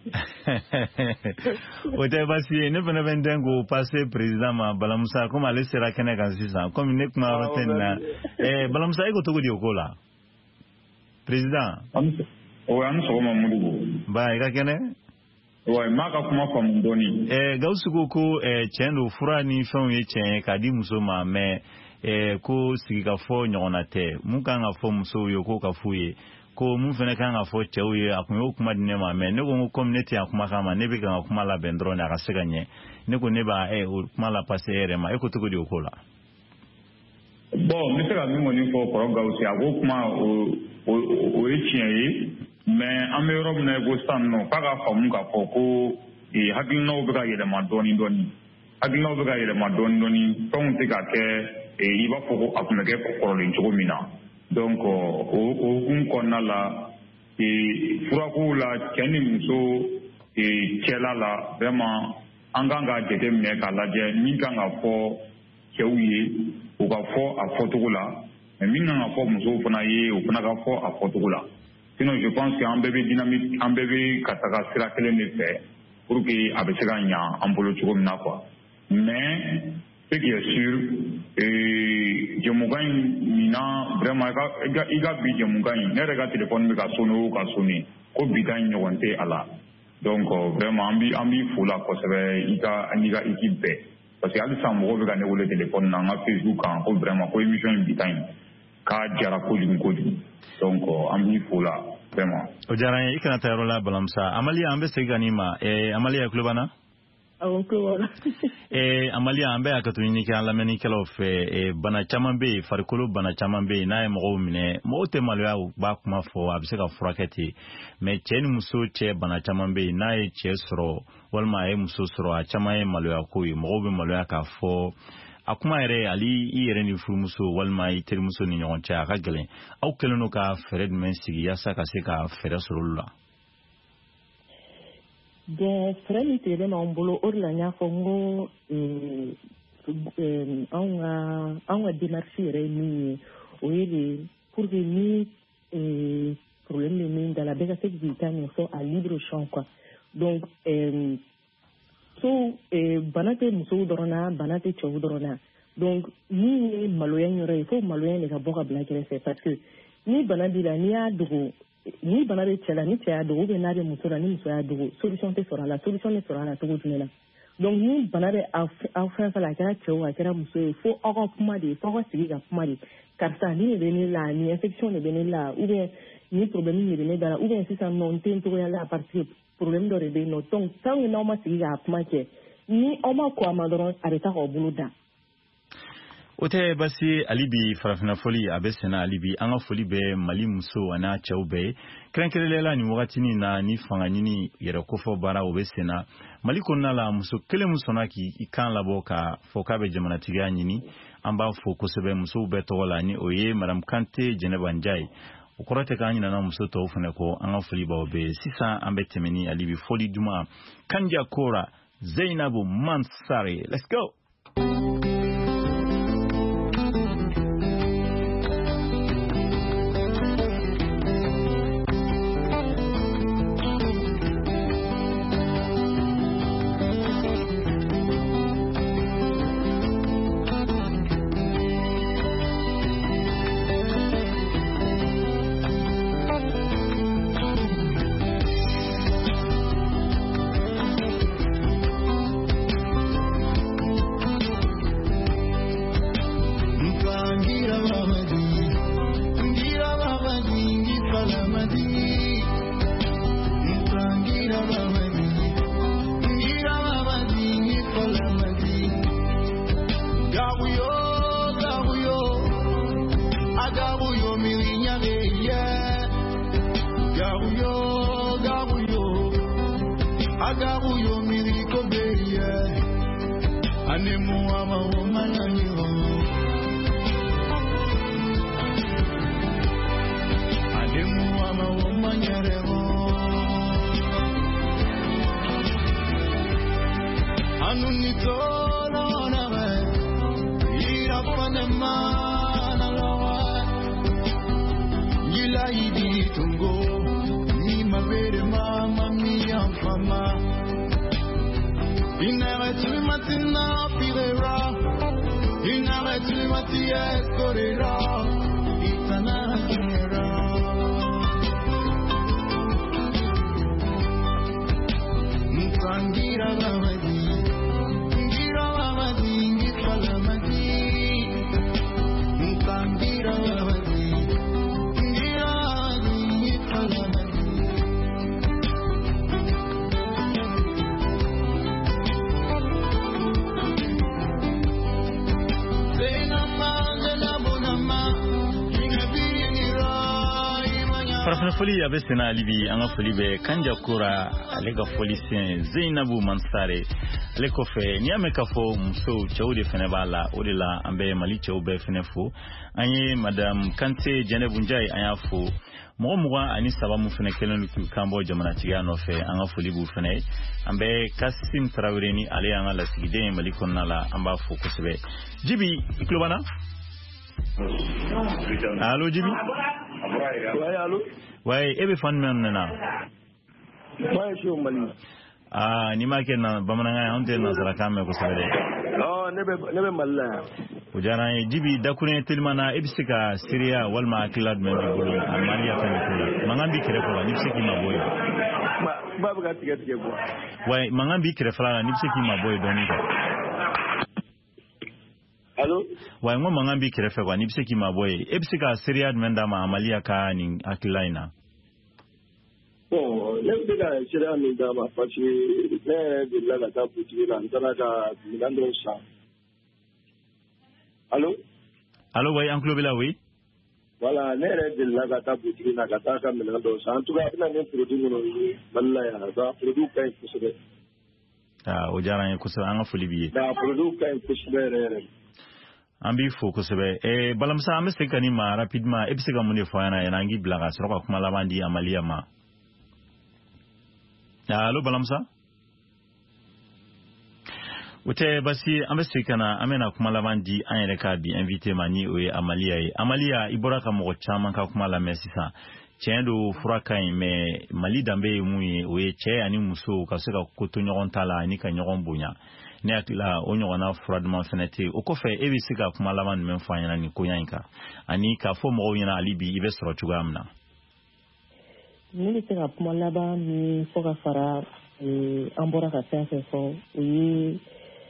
O tɛ baasi ye ne fana bɛ n den k'o passer président ma Balamusa comme ale sera kɛnɛ kan sisan comme ne kuma yɔrɔ tɛ nin na ɛɛ Balamusa e ko cogo di o ko la président. o an sɔgɔma Modibo. ba i ka kɛnɛ. wa ma ka kuma faamu dɔɔni. ɛɛ Gawusu ko ko ɛɛ tiɲɛ don fura ni fɛnw ye tiɲɛ ye k'a di muso ma mais ɛɛ ko sigikafɔ ɲɔgɔnna tɛ mun kan ka fɔ musow ye k'o ka f'u ye. ko mun fana kan ka fɔ cɛw ye a kun y'o kuma di ne ma mais ne ko n ko comme ne tɛ yan kuma kama ne bɛ kan ka kuma labɛn dɔrɔn de a ka se ka ɲɛ ne ko ne b'a ɛ o kuma la passer e yɛrɛ ma e ko cogo di o ko la. bon n bɛ se ka min kɔni fɔ kɔrɔ Gawusu a ko kuma o o ye tiɲɛ ye mais an bɛ yɔrɔ min na i ko sisan nɔ k'a ka faamu k'a fɔ ko hakilinaw bɛ ka yɛlɛma dɔɔni dɔɔni hakilinaw bɛ ka yɛlɛma dɔɔni dɔɔni fɛnw tɛ ka kɛ i b'a fɔ ko a tun bɛ kɛ kɔrɔlen cogo min na. donc o hukumu kɔnɔna la furakow la cɛ ni muso cɛla la vraiment an kan ka jateminɛ k'a lajɛ min kan ka fɔ cɛw ye o ka fɔ a fɔcogo la mais min kan ka fɔ musow fana ye o fana ka fɔ a fɔcogo la sinon je pense que an bɛɛ bɛ dynamique an bɛɛ bɛ ka taga sira kelen de fɛ pour que a bɛ se ka ɲɛ an bolo cogo min na quoi mais ce qui est sûr jɛmukan in mina vraiment i ka bi jɛmukan in ne yɛrɛ ka téléphone bɛ ka sonné o ka sonné ko bi ta in ɲɔgɔn tɛ a la donc vraiment an bi an bi fo la kosɛbɛ i ka ani ka équipe bɛɛ parce que hali sisan mɔgɔw bɛ ka ne wele téléphone na an ka Facebook kan ko vraiment ko émission in bi ta in k'a diyara kojugu kojugu donc an bi fo la vraiment. o diyara n ye i kana taa yɔrɔ la Balamusa Amaliya an bɛ segin ka n'i ma Amaliya tulo b'an na. awɔ tulo b'an na. ee Amaliya an bɛ hakɛto ɲini kɛ an lamɛnnikɛlaw fɛ bana caman bɛ yen farikolo bana caman bɛ yen n'a ye mɔgɔw minɛ mɔgɔw tɛ maloya u b'a kuma fɔ a bɛ se ka furakɛ ten mais cɛ ni muso cɛ bana caman bɛ yen n'a ye cɛ sɔrɔ walima a ye muso sɔrɔ a caman ye maloya ko ye mɔgɔw bɛ maloya k'a fɔ a kuma yɛrɛ hali i yɛrɛ ni furumuso walima i terimuso ni ɲɔgɔn cɛ a ka gɛlɛn aw kɛlen don ka fɛɛrɛ jumɛn sigi yaasa ka se ka fɛɛrɛ sɔrɔ olu la. bon fɛɛrɛ min tigɛlen b'an bolo o de la n y'a fɔ n ko anw ka anw ka démarche yɛrɛ ye min ye o ye de pour que ni problème bɛ min da la bɛɛ ka se k'i ta ɲɛfɔ a libre champ quoi donc so bana tɛ musow dɔrɔn na bana tɛ cɛw dɔrɔn na donc min ye maloya yɔrɔ ye fo maloya de ka bɔ ka bila kɛrɛfɛ parce que ni bana b'i la n'i y'a dogo ni bana bɛ cɛ la ni cɛ y'a dogo ou bien n'a bɛ muso la ni muso y'a dogo solution tɛ sɔrɔ a la solution tɛ sɔrɔ a la cogo jumɛn na donc ni bana bɛ aw fɛn fɛn la a kɛra cɛw a kɛra muso ye fo aw ka kuma de fo aw ka sigi ka kuma de karisa ni de bɛ ne la ni infection de bɛ ne la ou bien ni problème de bɛ ne da la ou bien sisan nɔ n tɛ n togoya la parce que problème dɔ de bɛ yen nɔ donc tant que n'aw ma sigi k'a kuma kɛ ni aw ma kɔn a ma dɔrɔn a bɛ taa k'aw bolo da. o tɛ basi hali bi farafinna foli a bɛ senna hali bi an ka foli bɛ Mali muso a n'a cɛw bɛɛ ye kɛrɛnkɛrɛnnenya la nin wagatinin na ni fanga ɲini yɛrɛ kofɔ baara o bɛ senna Mali kɔnɔna la muso kelen min sɔnna k'i kan labɔ ka fɔ k'a bɛ jamanatigiya ɲini an b'a fɔ kosɛbɛ musow bɛɛ tɔgɔ la ni o ye Madame Kante Jɛnɛba Njayi o kɔrɔ tɛ k'an ɲinana muso tɔw fana kɔ an ka foli b'aw bɛɛ sisan an bɛ tɛmɛ ni hali bi foli duman Kanja Kora Zainabu Mansare let's go. foli abe sena libi anga foli be kanja kura alega foli sen Zainabu Mansare ale ko fe ni ame ka fo muso chawde fene bala odila ambe mali chawbe fene fo anye madam Kante Janebu Njai anya fo mo mo ani saba mu fene kelen ku kambo jamana tiga no fe anga foli bu fene ambe Kasim Traoré ni ale anga la sigide mali konnala amba fo ko sebe jibi iklobana. Allô Jibi? Ouais, allô? Ouais, ebe fan men na. Ouais, je suis Mali. Ah, ni ma kenna bamananga onte na saraka me ko sare. Oh, nebe nebe malla. Ujara Jibi dakune tilmana ebisika Syria walma akilad men bulu Mali afane ko. Mangambi kire ko ni psiki maboy. Ma babu ga tige tige ko. Ouais, mangambi kire fala ni psiki maboy donika. Allô? Ouais, moi mangambi kire fe ko ni psiki maboy. Ebisika Syria menda ma Amalia ka ni akilaina. Bon, le bega Syria menda ma parce que ne de la la tapu tira ndana ka milando sa. Allô? Allô, ouais, en club là, oui. Voilà, ne de la la tapu tira ka ta ka milando sa. En tout cas, ina ne produit no balla ya da produit kai kusube. Ah, ojara ne kusube anga folibiye. Da produit kai kusube re. Ambi fo kusube e balamsa amese kani ma rapidement ebisega munde foyana yanangi blaga soroka kuma labandi Amalia ma. Allo balamsa? Ote basi amese kana amena kuma labandi anyere ka bi invité mani oye Amalia e Amalia iboraka mo chama ka kuma la mesisa chendo furaka me Mali dambe muye oye che ani muso kaseka koto nyogon tala ni ka nyogon bunya ne akila onyo na fradman fenete okofe ebi sika kuma laman men fanyana ni kunyanka ani ka fo mo yana alibi ibe soro chugamna ni sika kuma laba mi foka fara e ambora ka sense fo yi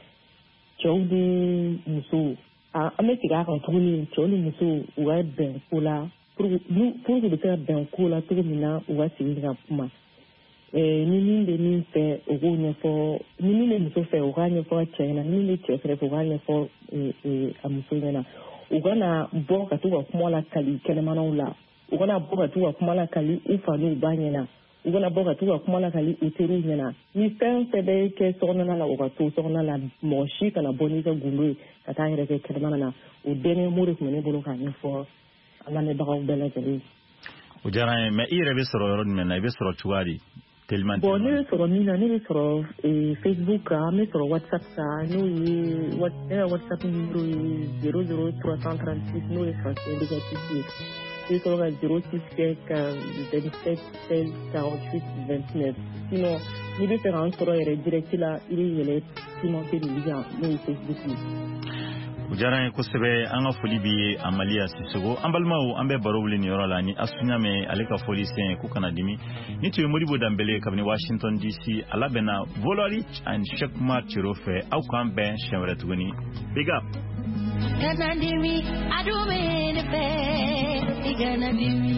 choude muso a ametiga ka tuni choude muso wa ben kula pour nous pour que faire ben kula tout mina wa singa kuma eh nini de ni fe ogunye fo nini le muso fe oganye fo chena nini le che fe oganye fo eh eh amuso na ugana boka tu wa kumola kali kele manaula ugana boka tu wa kumola kali ufa no banyena ugana boka tu wa kumola kali uteru nyena ni fe fe be ke sona na la oga to sona la moshi kana bonita gulu kata here ke kele manana u dene muri kumene bolo ka ni fo amane bagaw bela jeli ujara me ire be soro ron men na be soro chuari. Bon, nous sur Nina, nous sur Facebook, nous sur WhatsApp, nous WhatsApp numéro zéro zéro trois cent trente-six, nous les Français négatifs. Nous sur zéro six vingt-sept seize quarante-huit vingt-neuf. Sinon, nous les faire sur le direct là, il est cimenté le lien, nous Facebook. Ujara kusebe anga foli bi Amalia Sissogo ambalmawo ambe barobli ni yorola ni asunyame aleka foli sen ku kanadimi ni tu modibo dambele kabni Washington D C alabena Volarich and Shekma Chirofe au kan ben shemre tuguni big up kanadimi adume de fe kanadimi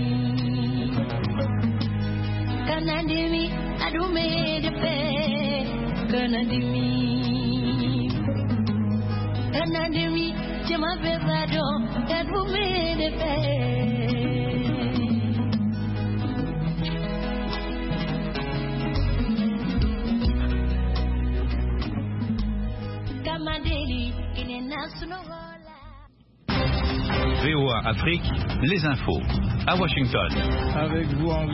kanadimi adume de fe kanadimi kanadimi chema pezado adume de fe V O A Afrique, les infos à Washington. Avec vous en